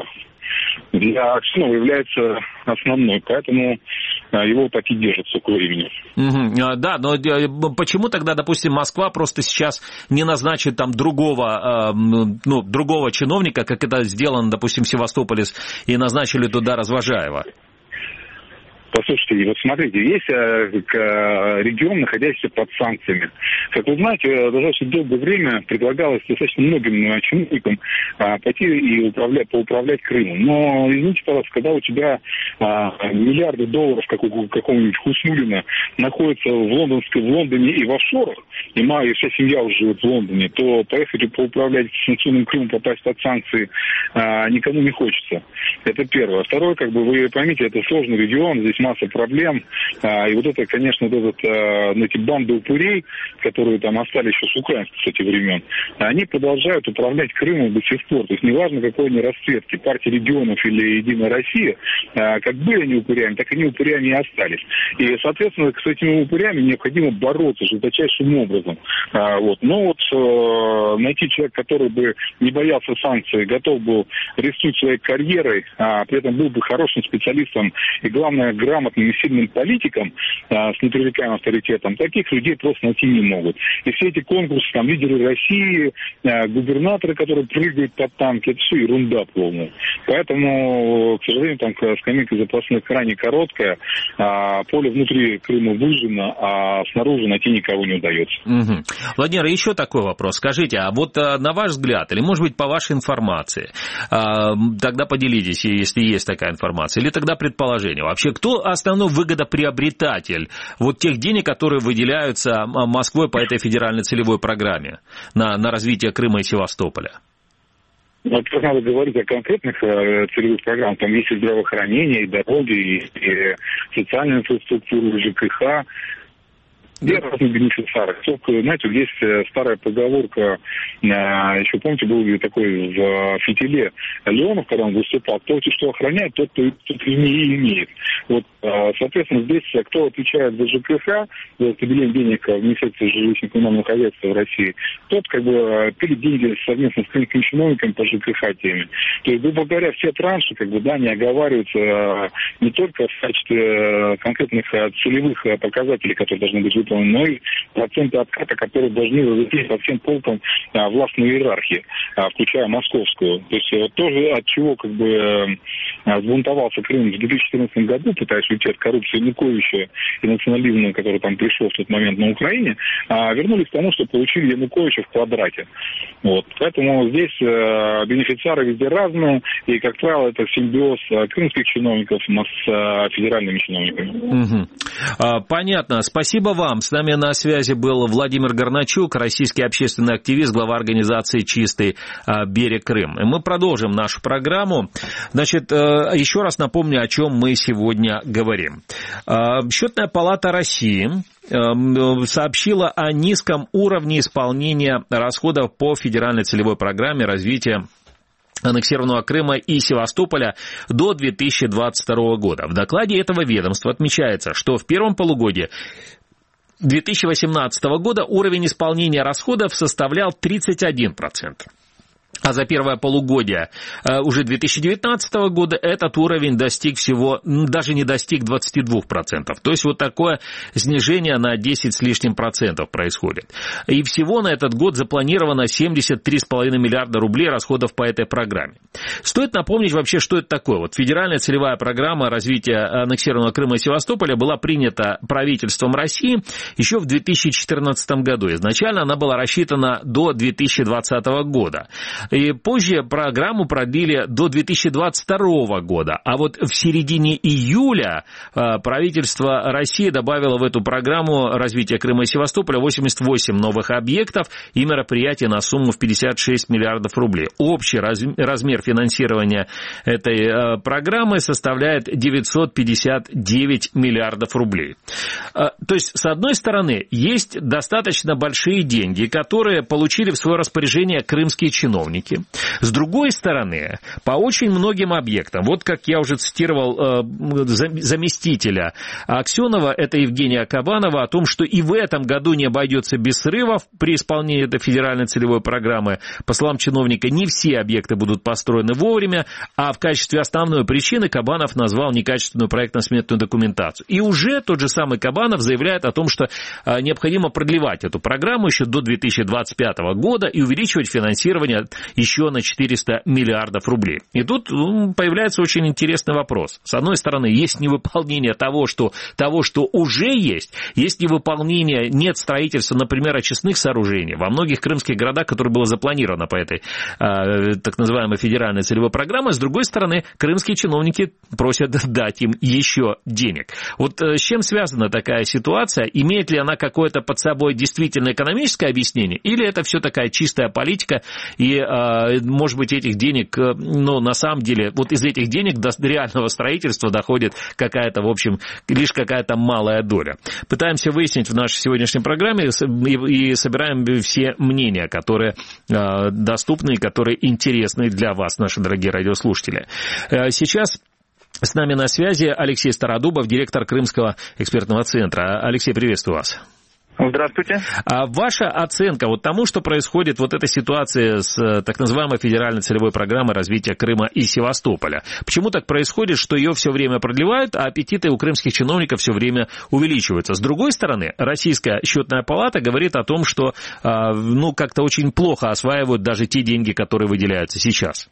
для Аксенова является основной, поэтому его так и держат сколько времени. Да, но почему тогда, допустим, Москва просто сейчас не назначит там другого чиновника, как это сделано, допустим, в Севастополе, и назначили туда Развожаева? Послушайте, вот смотрите, есть регион, находящийся под санкциями. Как вы знаете, достаточно долгое время предлагалось достаточно многим чиновникам пойти и поуправлять Крымом. Но, извините, пожалуйста, когда у тебя миллиарды долларов, как у какого-нибудь Хуснуллина, находятся в Лондоне и в офшорах, и вся семья уже живет в Лондоне, то поехать и поуправлять санкционным Крымом, попасть под санкции никому не хочется. Это первое. Второе, как бы вы поймите, это сложный регион, здесь масса проблем, и вот это, конечно, эти банды упырей, которые там остались еще с украинских, кстати, времен, они продолжают управлять Крымом до сих пор. То есть неважно, какой они расцветки, партия регионов или Единая Россия, как были они упырями, так они упырями и остались. И, соответственно, с этими упырями необходимо бороться жесточайшим образом. Но найти человека, который бы не боялся санкций, готов был рискнуть своей карьерой, при этом был бы хорошим специалистом и, главное, грамотным и сильным политиком с непререкаемым авторитетом, таких людей просто найти не могут. И все эти конкурсы, там, лидеры России, губернаторы, которые прыгают под танки, это все ерунда полная. Поэтому, к сожалению, там скамейка запасных крайне короткая, поле внутри Крыма выжжено, а снаружи найти никого не удается. Владимир, еще такой вопрос. Скажите, а вот на ваш взгляд, или, может быть, по вашей информации, тогда поделитесь, если есть такая информация, или тогда предположение. Вообще, кто основной выгодоприобретатель вот тех денег, которые выделяются Москвой по этой федеральной целевой программе на развитие Крыма и Севастополя? Вот надо говорить о конкретных целевых программах. Там есть и здравоохранение, и дороги, и социальная инфраструктура, и ЖКХ. Где разные бенефициары. Только, знаете, есть старая поговорка, еще помните, был такой в фитиле Леонов, когда он выступал, кто что охраняет, тот, кто не имеет. Вот, соответственно, здесь кто отвечает за ЖКХ, за распределение денег в Министерстве жилищно-коммунального хозяйства в России, тот как бы пилит деньги совместно с крымскими чиновниками по ЖКХ теме. То есть, грубо говоря, все транши как бы, да, не оговариваются не только в качестве конкретных целевых показателей, которые должны быть выполнены, но и проценты отката, которые должны разойтись по всем полкам властной иерархии, включая московскую. То есть тоже от чего как бы взбунтовался Крым в 2014 году, пытаясь уйти от коррупции Януковича и национализма, который там пришел в тот момент на Украине, вернулись к тому, что получили Януковича в квадрате. Вот. Поэтому здесь бенефициары везде разные, и, как правило, это симбиоз крымских чиновников с федеральными чиновниками. Понятно. Спасибо вам. С нами на связи был Владимир Горначук, российский общественный активист, глава организации «Чистый берег Крым». И мы продолжим нашу программу. Значит, еще раз напомню, о чем мы сегодня говорим. Счетная палата России сообщила о низком уровне исполнения расходов по федеральной целевой программе развития аннексированного Крыма и Севастополя до 2022 года. В докладе этого ведомства отмечается, что в первом полугодии 2018 года уровень исполнения расходов составлял 31%. А за первое полугодие уже 2019 года этот уровень достиг всего, даже не достиг 22%. То есть вот такое снижение на 10 с лишним процентов происходит. И всего на этот год запланировано 73,5 миллиарда рублей расходов по этой программе. Стоит напомнить вообще, что это такое. Вот федеральная целевая программа развития аннексированного Крыма и Севастополя была принята правительством России еще в 2014 году. Изначально она была рассчитана до 2020 года. И позже программу продлили до 2022 года. А вот в середине июля правительство России добавило в эту программу развития Крыма и Севастополя 88 новых объектов и мероприятий на сумму в 56 миллиардов рублей. Общий размер финансирования этой программы составляет 959 миллиардов рублей. То есть, с одной стороны, есть достаточно большие деньги, которые получили в свое распоряжение крымские чиновники. С другой стороны, по очень многим объектам, вот как я уже цитировал заместителя Аксенова, это Евгения Кабанова, о том, что и в этом году не обойдется без срывов при исполнении этой федеральной целевой программы. По словам чиновника, не все объекты будут построены вовремя, а в качестве основной причины Кабанов назвал некачественную проектно-сметную документацию. И уже тот же самый Кабанов заявляет о том, что необходимо продлевать эту программу еще до 2025 года и увеличивать финансирование еще на 400 миллиардов рублей. И тут появляется очень интересный вопрос. С одной стороны, есть невыполнение того, что уже есть невыполнение, нет строительства, например, очистных сооружений во многих крымских городах, которые было запланировано по этой так называемой федеральной целевой программе. С другой стороны, крымские чиновники просят дать им еще денег. Вот с чем связана такая ситуация? Имеет ли она какое-то под собой действительно экономическое объяснение? Или это все такая чистая политика? И, может быть, этих денег, на самом деле, вот из этих денег до реального строительства доходит какая-то, в общем, лишь какая-то малая доля. Пытаемся выяснить в нашей сегодняшней программе и собираем все мнения, которые доступны и которые интересны для вас, наши дорогие радиослушатели. Сейчас с нами на связи Алексей Стародубов, директор Крымского экспертного центра. Алексей, приветствую вас. Здравствуйте. А ваша оценка вот тому, что происходит вот этой ситуации с так называемой федеральной целевой программой развития Крыма и Севастополя? Почему так происходит, что ее все время продлевают, а аппетиты у крымских чиновников все время увеличиваются? С другой стороны, Российская счетная палата говорит о том, что как-то очень плохо осваивают даже те деньги, которые выделяются сейчас.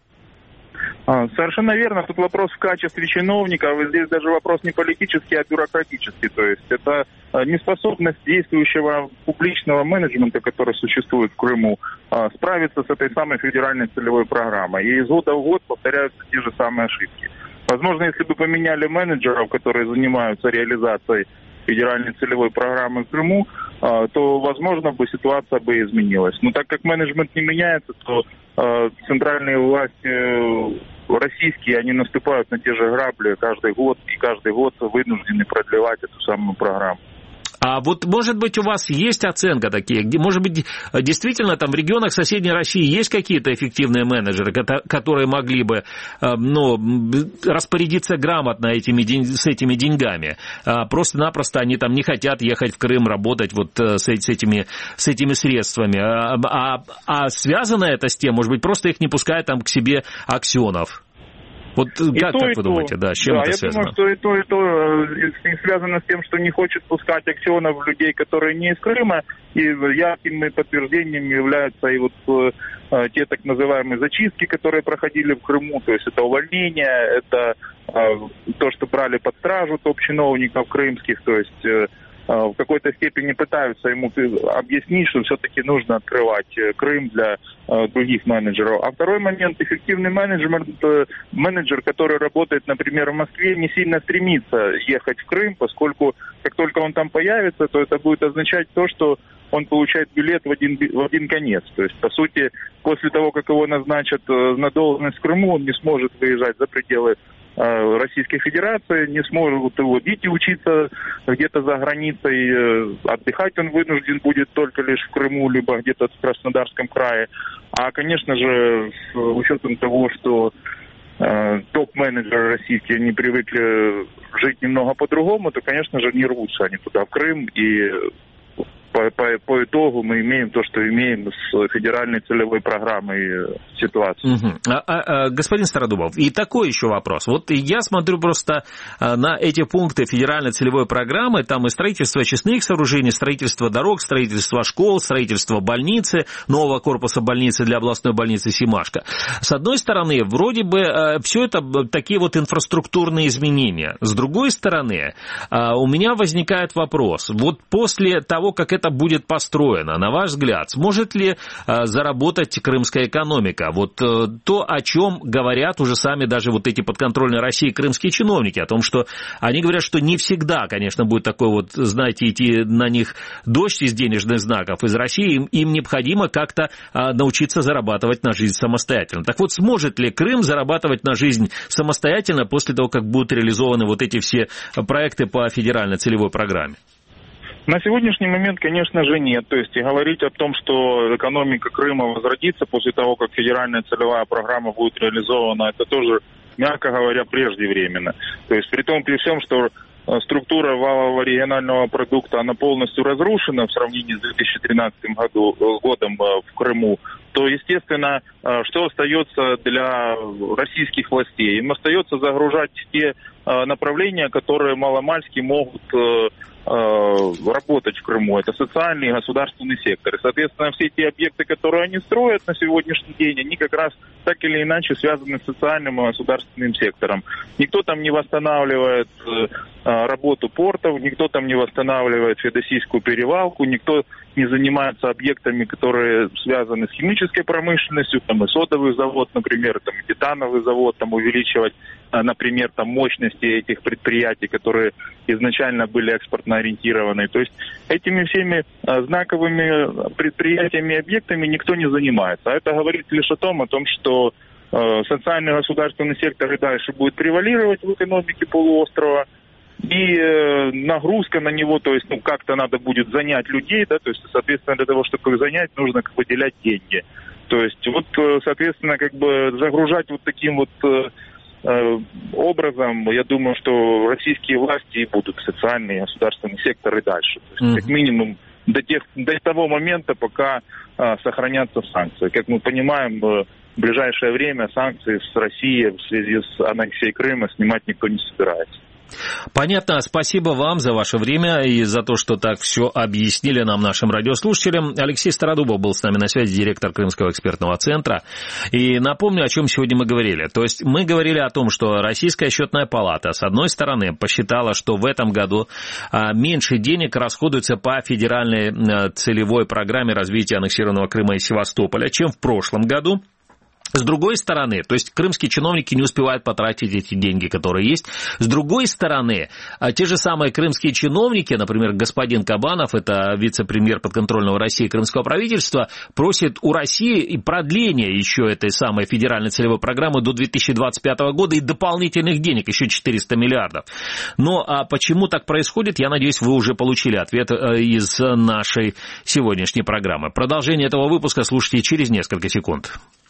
Совершенно верно. Тут вопрос в качестве чиновников. Здесь даже вопрос не политический, а бюрократический. То есть это неспособность действующего публичного менеджмента, который существует в Крыму, справиться с этой самой федеральной целевой программой. И из года в год повторяются те же самые ошибки. Возможно, если бы поменяли менеджеров, которые занимаются реализацией федеральной целевой программы в Крыму, то, возможно, бы ситуация бы изменилась. Но так как менеджмент не меняется, то центральные власти российские, они наступают на те же грабли каждый год, и каждый год вынуждены продлевать эту самую программу. А вот, может быть, у вас есть оценка такие, где, может быть, действительно там в регионах соседней России есть какие-то эффективные менеджеры, которые могли бы, распорядиться грамотно с этими деньгами. Просто-напросто они там не хотят ехать в Крым, работать вот с этими средствами. А связано это с тем, может быть, просто их не пускает там к себе Аксенов? Вот как вы думаете, с чем это связано? Я думаю, что и связано с тем, что не хочет пускать Аксенов людей, которые не из Крыма, и ярким подтверждением являются и вот те так называемые зачистки, которые проходили в Крыму, то есть это увольнение, это то, что брали под стражу топ-чиновников крымских, то есть в какой-то степени пытаются ему объяснить, что все-таки нужно открывать Крым для других менеджеров. А второй момент, эффективный менеджер, который работает, например, в Москве, не сильно стремится ехать в Крым, поскольку как только он там появится, то это будет означать то, что он получает билет в один конец. То есть, по сути, после того, как его назначат на должность в Крыму, он не сможет выезжать за пределы Российской Федерации, не сможет его дети учиться где-то за границей, отдыхать он вынужден будет только лишь в Крыму, либо где-то в Краснодарском крае. А, конечно же, с учетом того, что топ-менеджеры российские, они привыкли жить немного по-другому, то, конечно же, не рвутся они туда, в Крым, и по итогу мы имеем то, что имеем с федеральной целевой программой ситуацию. Господин Стародубов, и такой еще вопрос. Вот я смотрю просто на эти пункты федеральной целевой программы, там и строительство очистных сооружений, строительство дорог, строительство школ, строительство больницы, нового корпуса больницы для областной больницы Семашко. С одной стороны, вроде бы все это такие вот инфраструктурные изменения. С другой стороны, у меня возникает вопрос. Вот после того, как эта это будет построено, на ваш взгляд, сможет ли заработать крымская экономика? Вот то, о чем говорят уже сами даже вот эти подконтрольные России крымские чиновники, о том, что они говорят, что не всегда, конечно, будет такой вот, знаете, идти на них дождь из денежных знаков из России, им необходимо как-то научиться зарабатывать на жизнь самостоятельно. Так вот, сможет ли Крым зарабатывать на жизнь самостоятельно после того, как будут реализованы вот эти все проекты по федеральной целевой программе? На сегодняшний момент, конечно же, нет. То есть и говорить о том, что экономика Крыма возродится после того, как федеральная целевая программа будет реализована, это тоже, мягко говоря, преждевременно. То есть при всем, что структура валового регионального продукта, она полностью разрушена в сравнении с 2013 годом в Крыму, то, естественно, что остается для российских властей? Им остается загружать те направления, которые маломальски могут работать в Крыму. Это социальный и государственный сектор. И, соответственно, все те объекты, которые они строят на сегодняшний день, они как раз так или иначе связаны с социальным и государственным сектором. Никто там не восстанавливает работу портов, никто там не восстанавливает Феодосийскую перевалку, никто не занимается объектами, которые связаны с химической промышленностью, там и содовый завод, например, там и титановый завод, там увеличивать, например, там мощности этих предприятий, которые изначально были экспортно ориентированы. То есть этими всеми знаковыми предприятиями и объектами никто не занимается. А это говорит лишь о том, что социальный государственный сектор и дальше будет превалировать в экономике полуострова, и нагрузка на него, то есть, как-то надо будет занять людей, да, то есть, соответственно, для того, чтобы их занять, нужно выделять деньги. То есть, вот, соответственно, загружать вот таким вот образом, я думаю, что российские власти и будут социальный и государственный сектор и дальше. То есть, как минимум, до того момента, пока сохранятся санкции. Как мы понимаем, в ближайшее время санкции с Россией в связи с аннексией Крыма снимать никто не собирается. Понятно. Спасибо вам за ваше время и за то, что так все объяснили нам, нашим радиослушателям. Алексей Стародубов был с нами на связи, директор Крымского экспертного центра. И напомню, о чем сегодня мы говорили. То есть мы говорили о том, что Российская счетная палата, с одной стороны, посчитала, что в этом году меньше денег расходуется по федеральной целевой программе развития аннексированного Крыма и Севастополя, чем в прошлом году. С другой стороны, то есть крымские чиновники не успевают потратить эти деньги, которые есть. С другой стороны, те же самые крымские чиновники, например, господин Кабанов, это вице-премьер подконтрольного России крымского правительства, просит у России и продления еще этой самой федеральной целевой программы до 2025 года и дополнительных денег, еще 400 миллиардов. Но почему так происходит, я надеюсь, вы уже получили ответ из нашей сегодняшней программы. Продолжение этого выпуска слушайте через несколько секунд.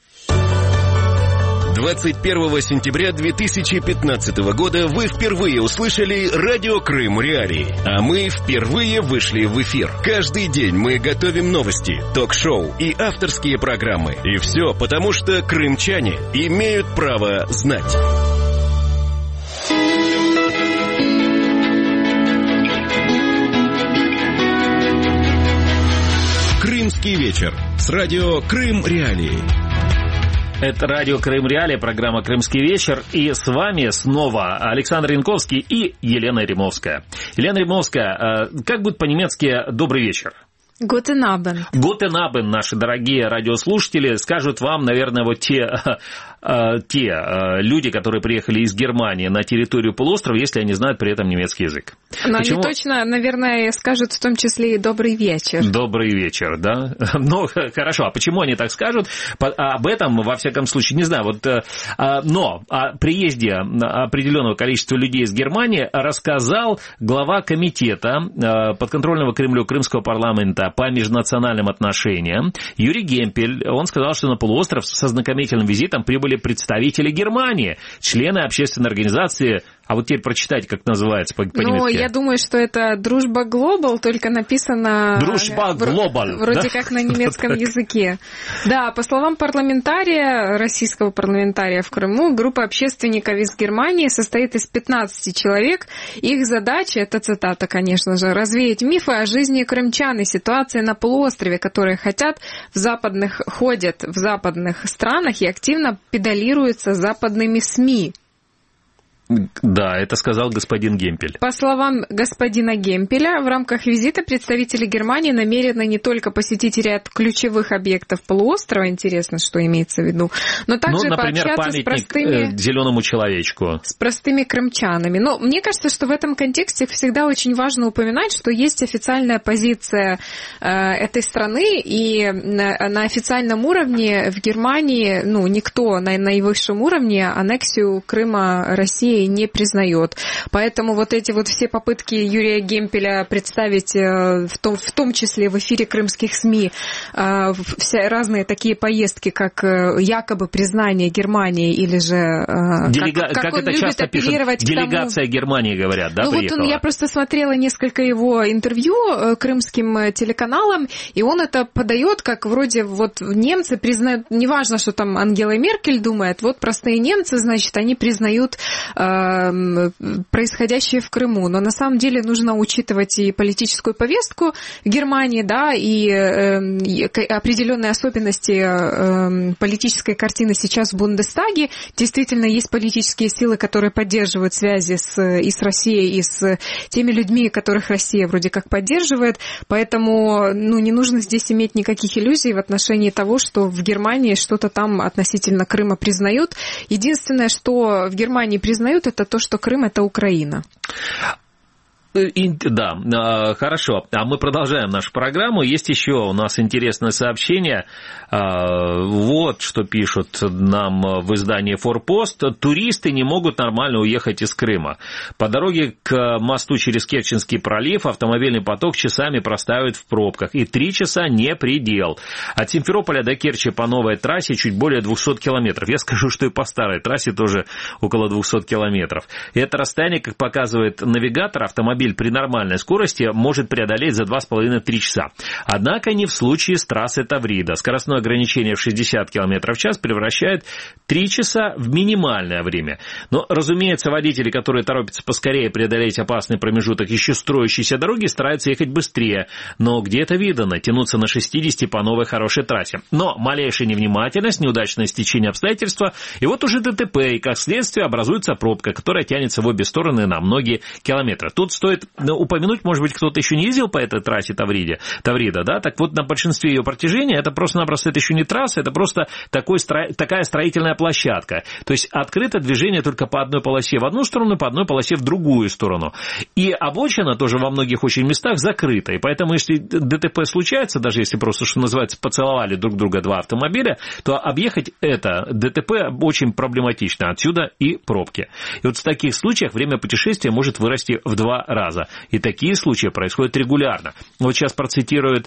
21 сентября 2015 года вы впервые услышали «Радио Крым Реалии», а мы впервые вышли в эфир. Каждый день мы готовим новости, ток-шоу и авторские программы. И все потому, что крымчане имеют право знать. Крымский вечер с радио Крым Реалии. Это радио Крым Реалии, программа «Крымский вечер». И с вами снова Александр Янковский и Елена Римовская. Елена Римовская, как будет по-немецки «добрый вечер»? Guten Abend. Guten Abend, наши дорогие радиослушатели, скажут вам, наверное, вот те люди, которые приехали из Германии на территорию полуострова, если они знают при этом немецкий язык. Но они точно, наверное, скажут в том числе и «добрый вечер». Добрый вечер, да? Ну, хорошо, а почему они так скажут? Об этом, во всяком случае, не знаю. Но о приезде определенного количества людей из Германии рассказал глава комитета подконтрольного Кремлю Крымского парламента по межнациональным отношениям Юрий Гемпель. Он сказал, что на полуостров со знакомительным визитом прибыли представители Германии, члены общественной организации. А вот теперь прочитайте, как называется по-немецки. Ну, я думаю, что это «Дружба Глобал», только написано... «Дружба Глобал». Вроде как на немецком языке. Да, по словам парламентария, российского парламентария в Крыму, группа общественников из Германии состоит из 15 человек. Их задача, это цитата, конечно же, развеять мифы о жизни крымчан и ситуации на полуострове, которые ходят в западных странах и активно педалируются западными СМИ. Да, это сказал господин Гемпель. По словам господина Гемпеля, в рамках визита представители Германии намерены не только посетить ряд ключевых объектов полуострова, интересно, что имеется в виду, но также например, пообщаться с простыми... зеленому человечку. С простыми крымчанами. Но мне кажется, что в этом контексте всегда очень важно упоминать, что есть официальная позиция этой страны, и на официальном уровне в Германии, никто на наивысшем уровне аннексию Крыма России не признает. Поэтому вот эти вот все попытки Юрия Гемпеля представить, в том числе в эфире крымских СМИ, все разные такие поездки, как якобы признание Германии или же... как это часто пишут, делегация Германии, говорят, да, приехала? Я просто смотрела несколько его интервью крымским телеканалам, и он это подает, как вроде вот немцы признают, неважно, что там Ангела Меркель думает, вот простые немцы, значит, они признают происходящее в Крыму. Но на самом деле нужно учитывать и политическую повестку в Германии, да, и определенные особенности политической картины сейчас в Бундестаге. Действительно, есть политические силы, которые поддерживают связи и с Россией, и с теми людьми, которых Россия вроде как поддерживает. Поэтому не нужно здесь иметь никаких иллюзий в отношении того, что в Германии что-то там относительно Крыма признают. Единственное, что в Германии признают, это то, что Крым – это Украина. Да, хорошо. А мы продолжаем нашу программу. Есть еще у нас интересное сообщение. Вот что пишут нам в издании «Форпост». Туристы не могут нормально уехать из Крыма. По дороге к мосту через Керченский пролив автомобильный поток часами простаивает в пробках. И 3 часа не предел. От Симферополя до Керчи по новой трассе чуть более 200 километров. Я скажу, что и по старой трассе тоже около 200 километров. И это расстояние, как показывает навигатор, автомобиль при нормальной скорости может преодолеть за 2,5-3 часа. Однако не в случае с трассы Таврида. Скоростное ограничение в 60 км в час превращает 3 часа в минимальное время. Но, разумеется, водители, которые торопятся поскорее преодолеть опасный промежуток еще строящейся дороги, стараются ехать быстрее. Но где это видано? Тянуться на 60 по новой хорошей трассе. Но малейшая невнимательность, неудачное стечение обстоятельств, и вот уже ДТП, и как следствие образуется пробка, которая тянется в обе стороны на многие километры. Тут стоит упомянуть, может быть, кто-то еще не ездил по этой трассе Таврида, да? Так вот, на большинстве ее протяжения это просто-напросто это еще не трасса, это просто такая строительная площадка. То есть открыто движение только по одной полосе в одну сторону, по одной полосе в другую сторону. И обочина тоже во многих очень местах закрыта. И поэтому, если ДТП случается, даже если просто, что называется, поцеловали друг друга два автомобиля, то объехать это ДТП очень проблематично. Отсюда и пробки. И вот в таких случаях время путешествия может вырасти в 2 раза. И такие случаи происходят регулярно. Вот сейчас процитирую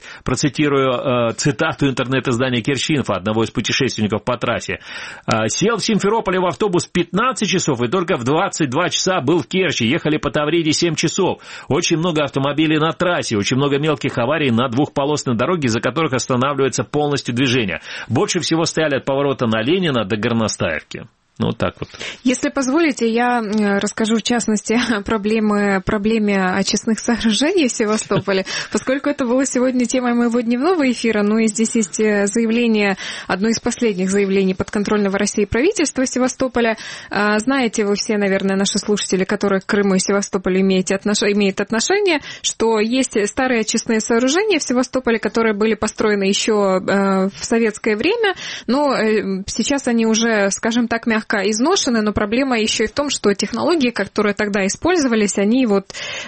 цитату интернет-издания Керчинфо, одного из путешественников по трассе. «Сел в Симферополе в автобус 15 часов и только в 22 часа был в Керчи. Ехали по Тавриде 7 часов. Очень много автомобилей на трассе, очень много мелких аварий на двухполосной дороге, из-за которых останавливается полностью движение. Больше всего стояли от поворота на Ленина до Горностаевки». Вот так вот. Если позволите, я расскажу в частности о проблеме очистных сооружений в Севастополе, поскольку это было сегодня темой моего дневного эфира, и здесь есть заявление, одно из последних заявлений подконтрольного России правительства Севастополя. Знаете вы все, наверное, наши слушатели, которые к Крыму и Севастополю имеют отношение, что есть старые очистные сооружения в Севастополе, которые были построены еще в советское время, но сейчас они уже, скажем так, мягко изношены, но проблема еще и в том, что технологии, которые тогда использовались, они в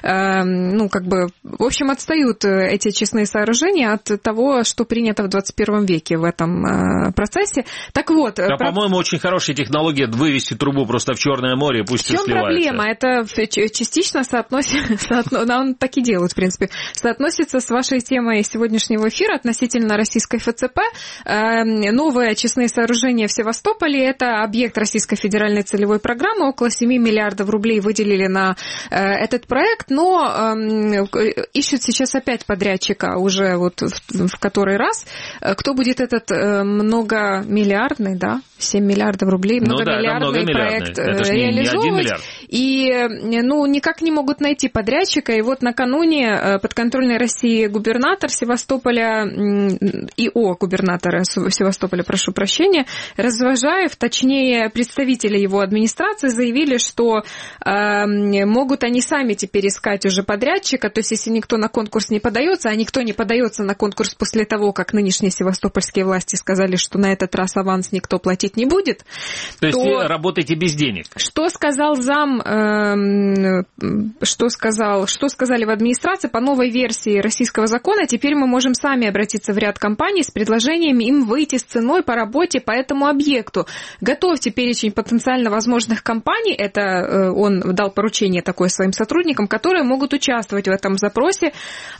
общем, отстают эти очистные сооружения от того, что принято в 21 веке в этом процессе. Так вот... по-моему, очень хорошая технология вывести трубу просто в Черное море, пусть все сливается. В чем проблема? Это частично он так и делает, в принципе, соотносится с вашей темой сегодняшнего эфира относительно российской ФЦП. Новые очистные сооружения в Севастополе – это объект Российской федеральной целевой программы. Около 7 миллиардов рублей выделили на этот проект, но ищут сейчас опять подрядчика уже в который раз. Кто будет этот многомиллиардный, 7 миллиардов рублей, многомиллиардный проект реализовывать? И никак не могут найти подрядчика. И вот накануне подконтрольной России губернатор Севастополя, губернатора Севастополя, прошу прощения, Развожаев, точнее представители его администрации заявили, что могут они сами теперь искать уже подрядчика, то есть если никто на конкурс не подается, а никто не подается на конкурс после того, как нынешние севастопольские власти сказали, что на этот раз аванс никто платить не будет. То есть вы работаете без денег? Что сказал что сказали в администрации по новой версии российского закона, теперь мы можем сами обратиться в ряд компаний с предложением им выйти с ценой по работе по этому объекту. Готовьте перечень потенциально возможных компаний, это он дал поручение такое своим сотрудникам, которые могут участвовать в этом запросе.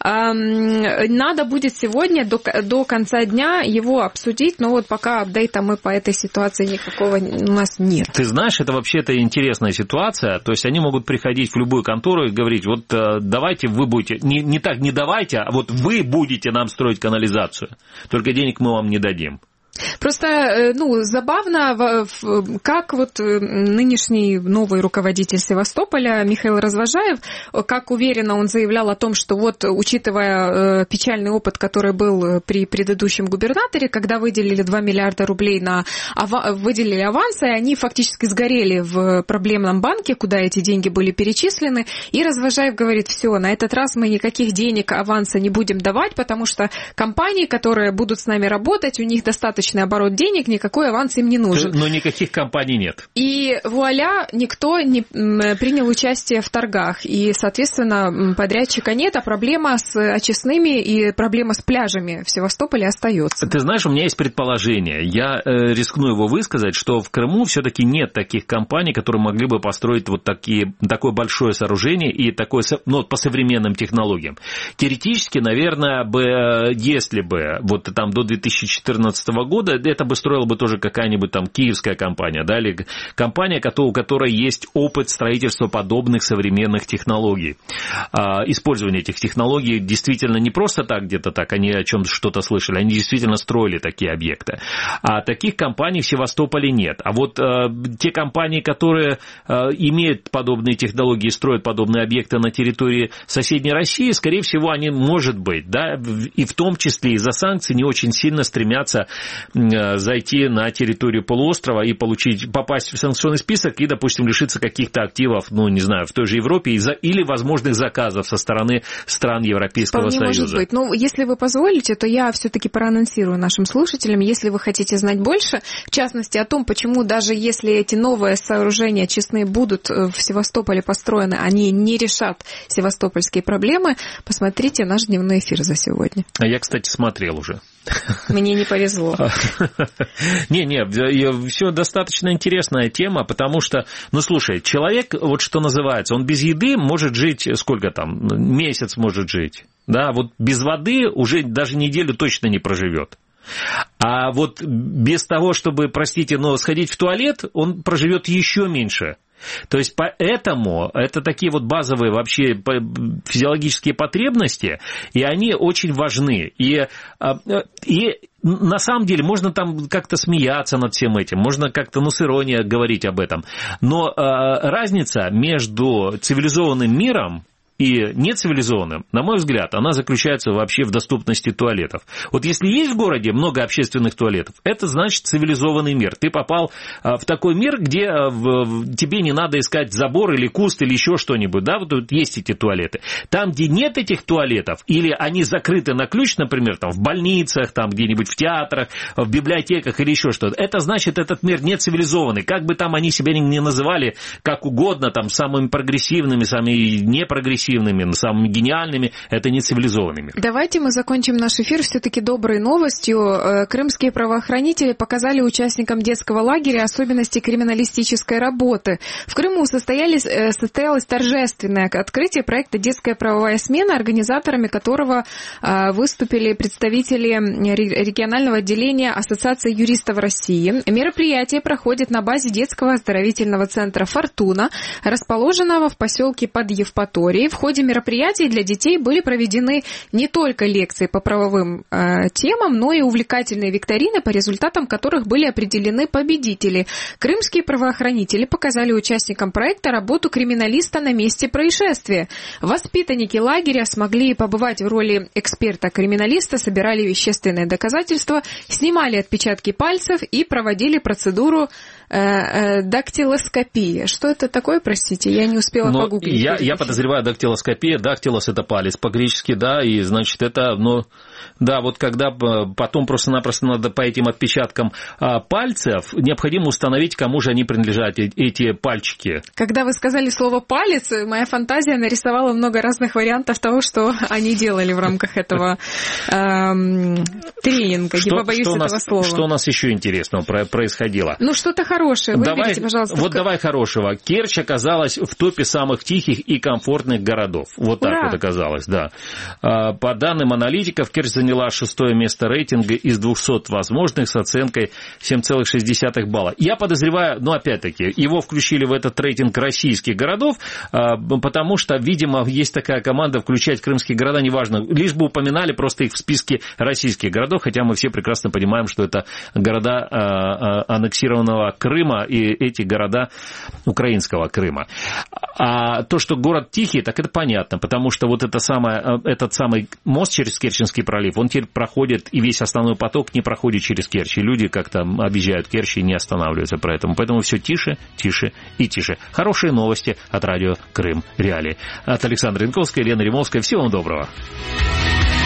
Надо будет сегодня до конца дня его обсудить, но вот пока апдейта мы по этой ситуации никакого у нас нет. Ты знаешь, это вообще-то интересная ситуация, то есть они могут приходить в любую контору и говорить, вот давайте вы будете, не давайте, а вот вы будете нам строить канализацию, только денег мы вам не дадим. Просто, забавно, как вот нынешний новый руководитель Севастополя Михаил Развожаев, как уверенно он заявлял о том, что вот, учитывая печальный опыт, который был при предыдущем губернаторе, когда выделили 2 миллиарда рублей выделили авансы, и они фактически сгорели в проблемном банке, куда эти деньги были перечислены, и Развожаев говорит, все, на этот раз мы никаких денег аванса не будем давать, потому что компании, которые будут с нами работать, у них достаточно оборот денег, никакой аванс им не нужен. Но никаких компаний нет. И вуаля, никто не принял участие в торгах. И, соответственно, подрядчика нет, а проблема с очистными и проблема с пляжами в Севастополе остается. Ты знаешь, у меня есть предположение. Я рискну его высказать, что в Крыму все-таки нет таких компаний, которые могли бы построить вот такое большое сооружение и такое, по современным технологиям. Теоретически, наверное, если бы вот там до 2014 года это бы строила бы тоже какая-нибудь там киевская компания, да, или компания, у которой есть опыт строительства подобных современных технологий. Использование этих технологий действительно не просто так, где-то так, они о чем-то что-то слышали, они действительно строили такие объекты. А таких компаний в Севастополе нет. А вот те компании, которые имеют подобные технологии и строят подобные объекты на территории соседней России, скорее всего, они, может быть, да, и в том числе из-за санкций не очень сильно стремятся зайти на территорию полуострова и попасть в санкционный список и, допустим, лишиться каких-то активов, в той же Европе или возможных заказов со стороны стран Европейского Союза. Может быть. Если вы позволите, то я все-таки проанонсирую нашим слушателям, если вы хотите знать больше, в частности, о том, почему даже если эти новые сооружения очистные будут в Севастополе построены, они не решат севастопольские проблемы, посмотрите наш дневной эфир за сегодня. А я, кстати, смотрел уже. Мне не повезло. Все достаточно интересная тема, потому что, слушай, человек, вот что называется, он без еды может жить, сколько там, месяц может жить, да, вот без воды уже даже неделю точно не проживет. А вот без того, чтобы, сходить в туалет, он проживет еще меньше. То есть поэтому это такие вот базовые вообще физиологические потребности, и они очень важны. И на самом деле можно там как-то смеяться над всем этим, можно как-то с иронией говорить об этом, но разница между цивилизованным миром и нецивилизованным, на мой взгляд, она заключается вообще в доступности туалетов. Вот если есть в городе много общественных туалетов, это значит цивилизованный мир. Ты попал в такой мир, где тебе не надо искать забор или куст или еще что-нибудь, да, вот тут есть эти туалеты. Там, где нет этих туалетов, или они закрыты на ключ, например, там в больницах, там где-нибудь в театрах, в библиотеках или еще что-то, это значит, этот мир не цивилизованный. Как бы там они себя не называли, как угодно, там самыми прогрессивными, самыми непрогрессивными, самыми гениальными, это не цивилизованный мир. Давайте мы закончим наш эфир все-таки доброй новостью. Крымские правоохранители показали участникам детского лагеря особенности криминалистической работы. В Крыму состоялось торжественное открытие проекта «Детская правовая смена», организаторами которого выступили представители регионального отделения Ассоциации юристов России. Мероприятие проходит на базе детского оздоровительного центра «Фортуна», расположенного в поселке под Евпаторией. В ходе мероприятий для детей были проведены не только лекции по правовым темам, но и увлекательные викторины, по результатам которых были определены победители. Крымские правоохранители показали участникам проекта работу криминалиста на месте происшествия. Воспитанники лагеря смогли побывать в роли эксперта-криминалиста, собирали вещественные доказательства, снимали отпечатки пальцев и проводили процедуру дактилоскопия. Что это такое, простите? Я не успела погуглить. Я подозреваю, дактилоскопия. Дактилос — это палец по-гречески, да, и, значит, это, да, вот когда потом просто-напросто надо по этим отпечаткам пальцев, необходимо установить, кому же они принадлежат, эти пальчики. Когда вы сказали слово «палец», моя фантазия нарисовала много разных вариантов того, что они делали в рамках этого тренинга. Не побоюсь этого слова. Что у нас еще интересного происходило? Что-то хорошее. Выберите, пожалуйста. Вот давай хорошего. Керчь оказалась в топе самых тихих и комфортных городов. Вот так вот оказалось, да. По данным аналитиков, Керчь заняла 6-е место рейтинга из 200 возможных с оценкой 7,6 балла. Я подозреваю, опять-таки, его включили в этот рейтинг российских городов, потому что, видимо, есть такая команда включать крымские города, неважно, лишь бы упоминали просто их в списке российских городов, хотя мы все прекрасно понимаем, что это города аннексированного Крыма и эти города украинского Крыма. А то, что город тихий, так это понятно, потому что вот этот самый мост через Керченский пролив, он теперь проходит, и весь основной поток не проходит через Керчь, и люди как-то объезжают Керчь и не останавливаются поэтому все тише, тише и тише. Хорошие новости от радио Крым Реалии. От Александра Янковской, Елены Римовской. Всего вам доброго.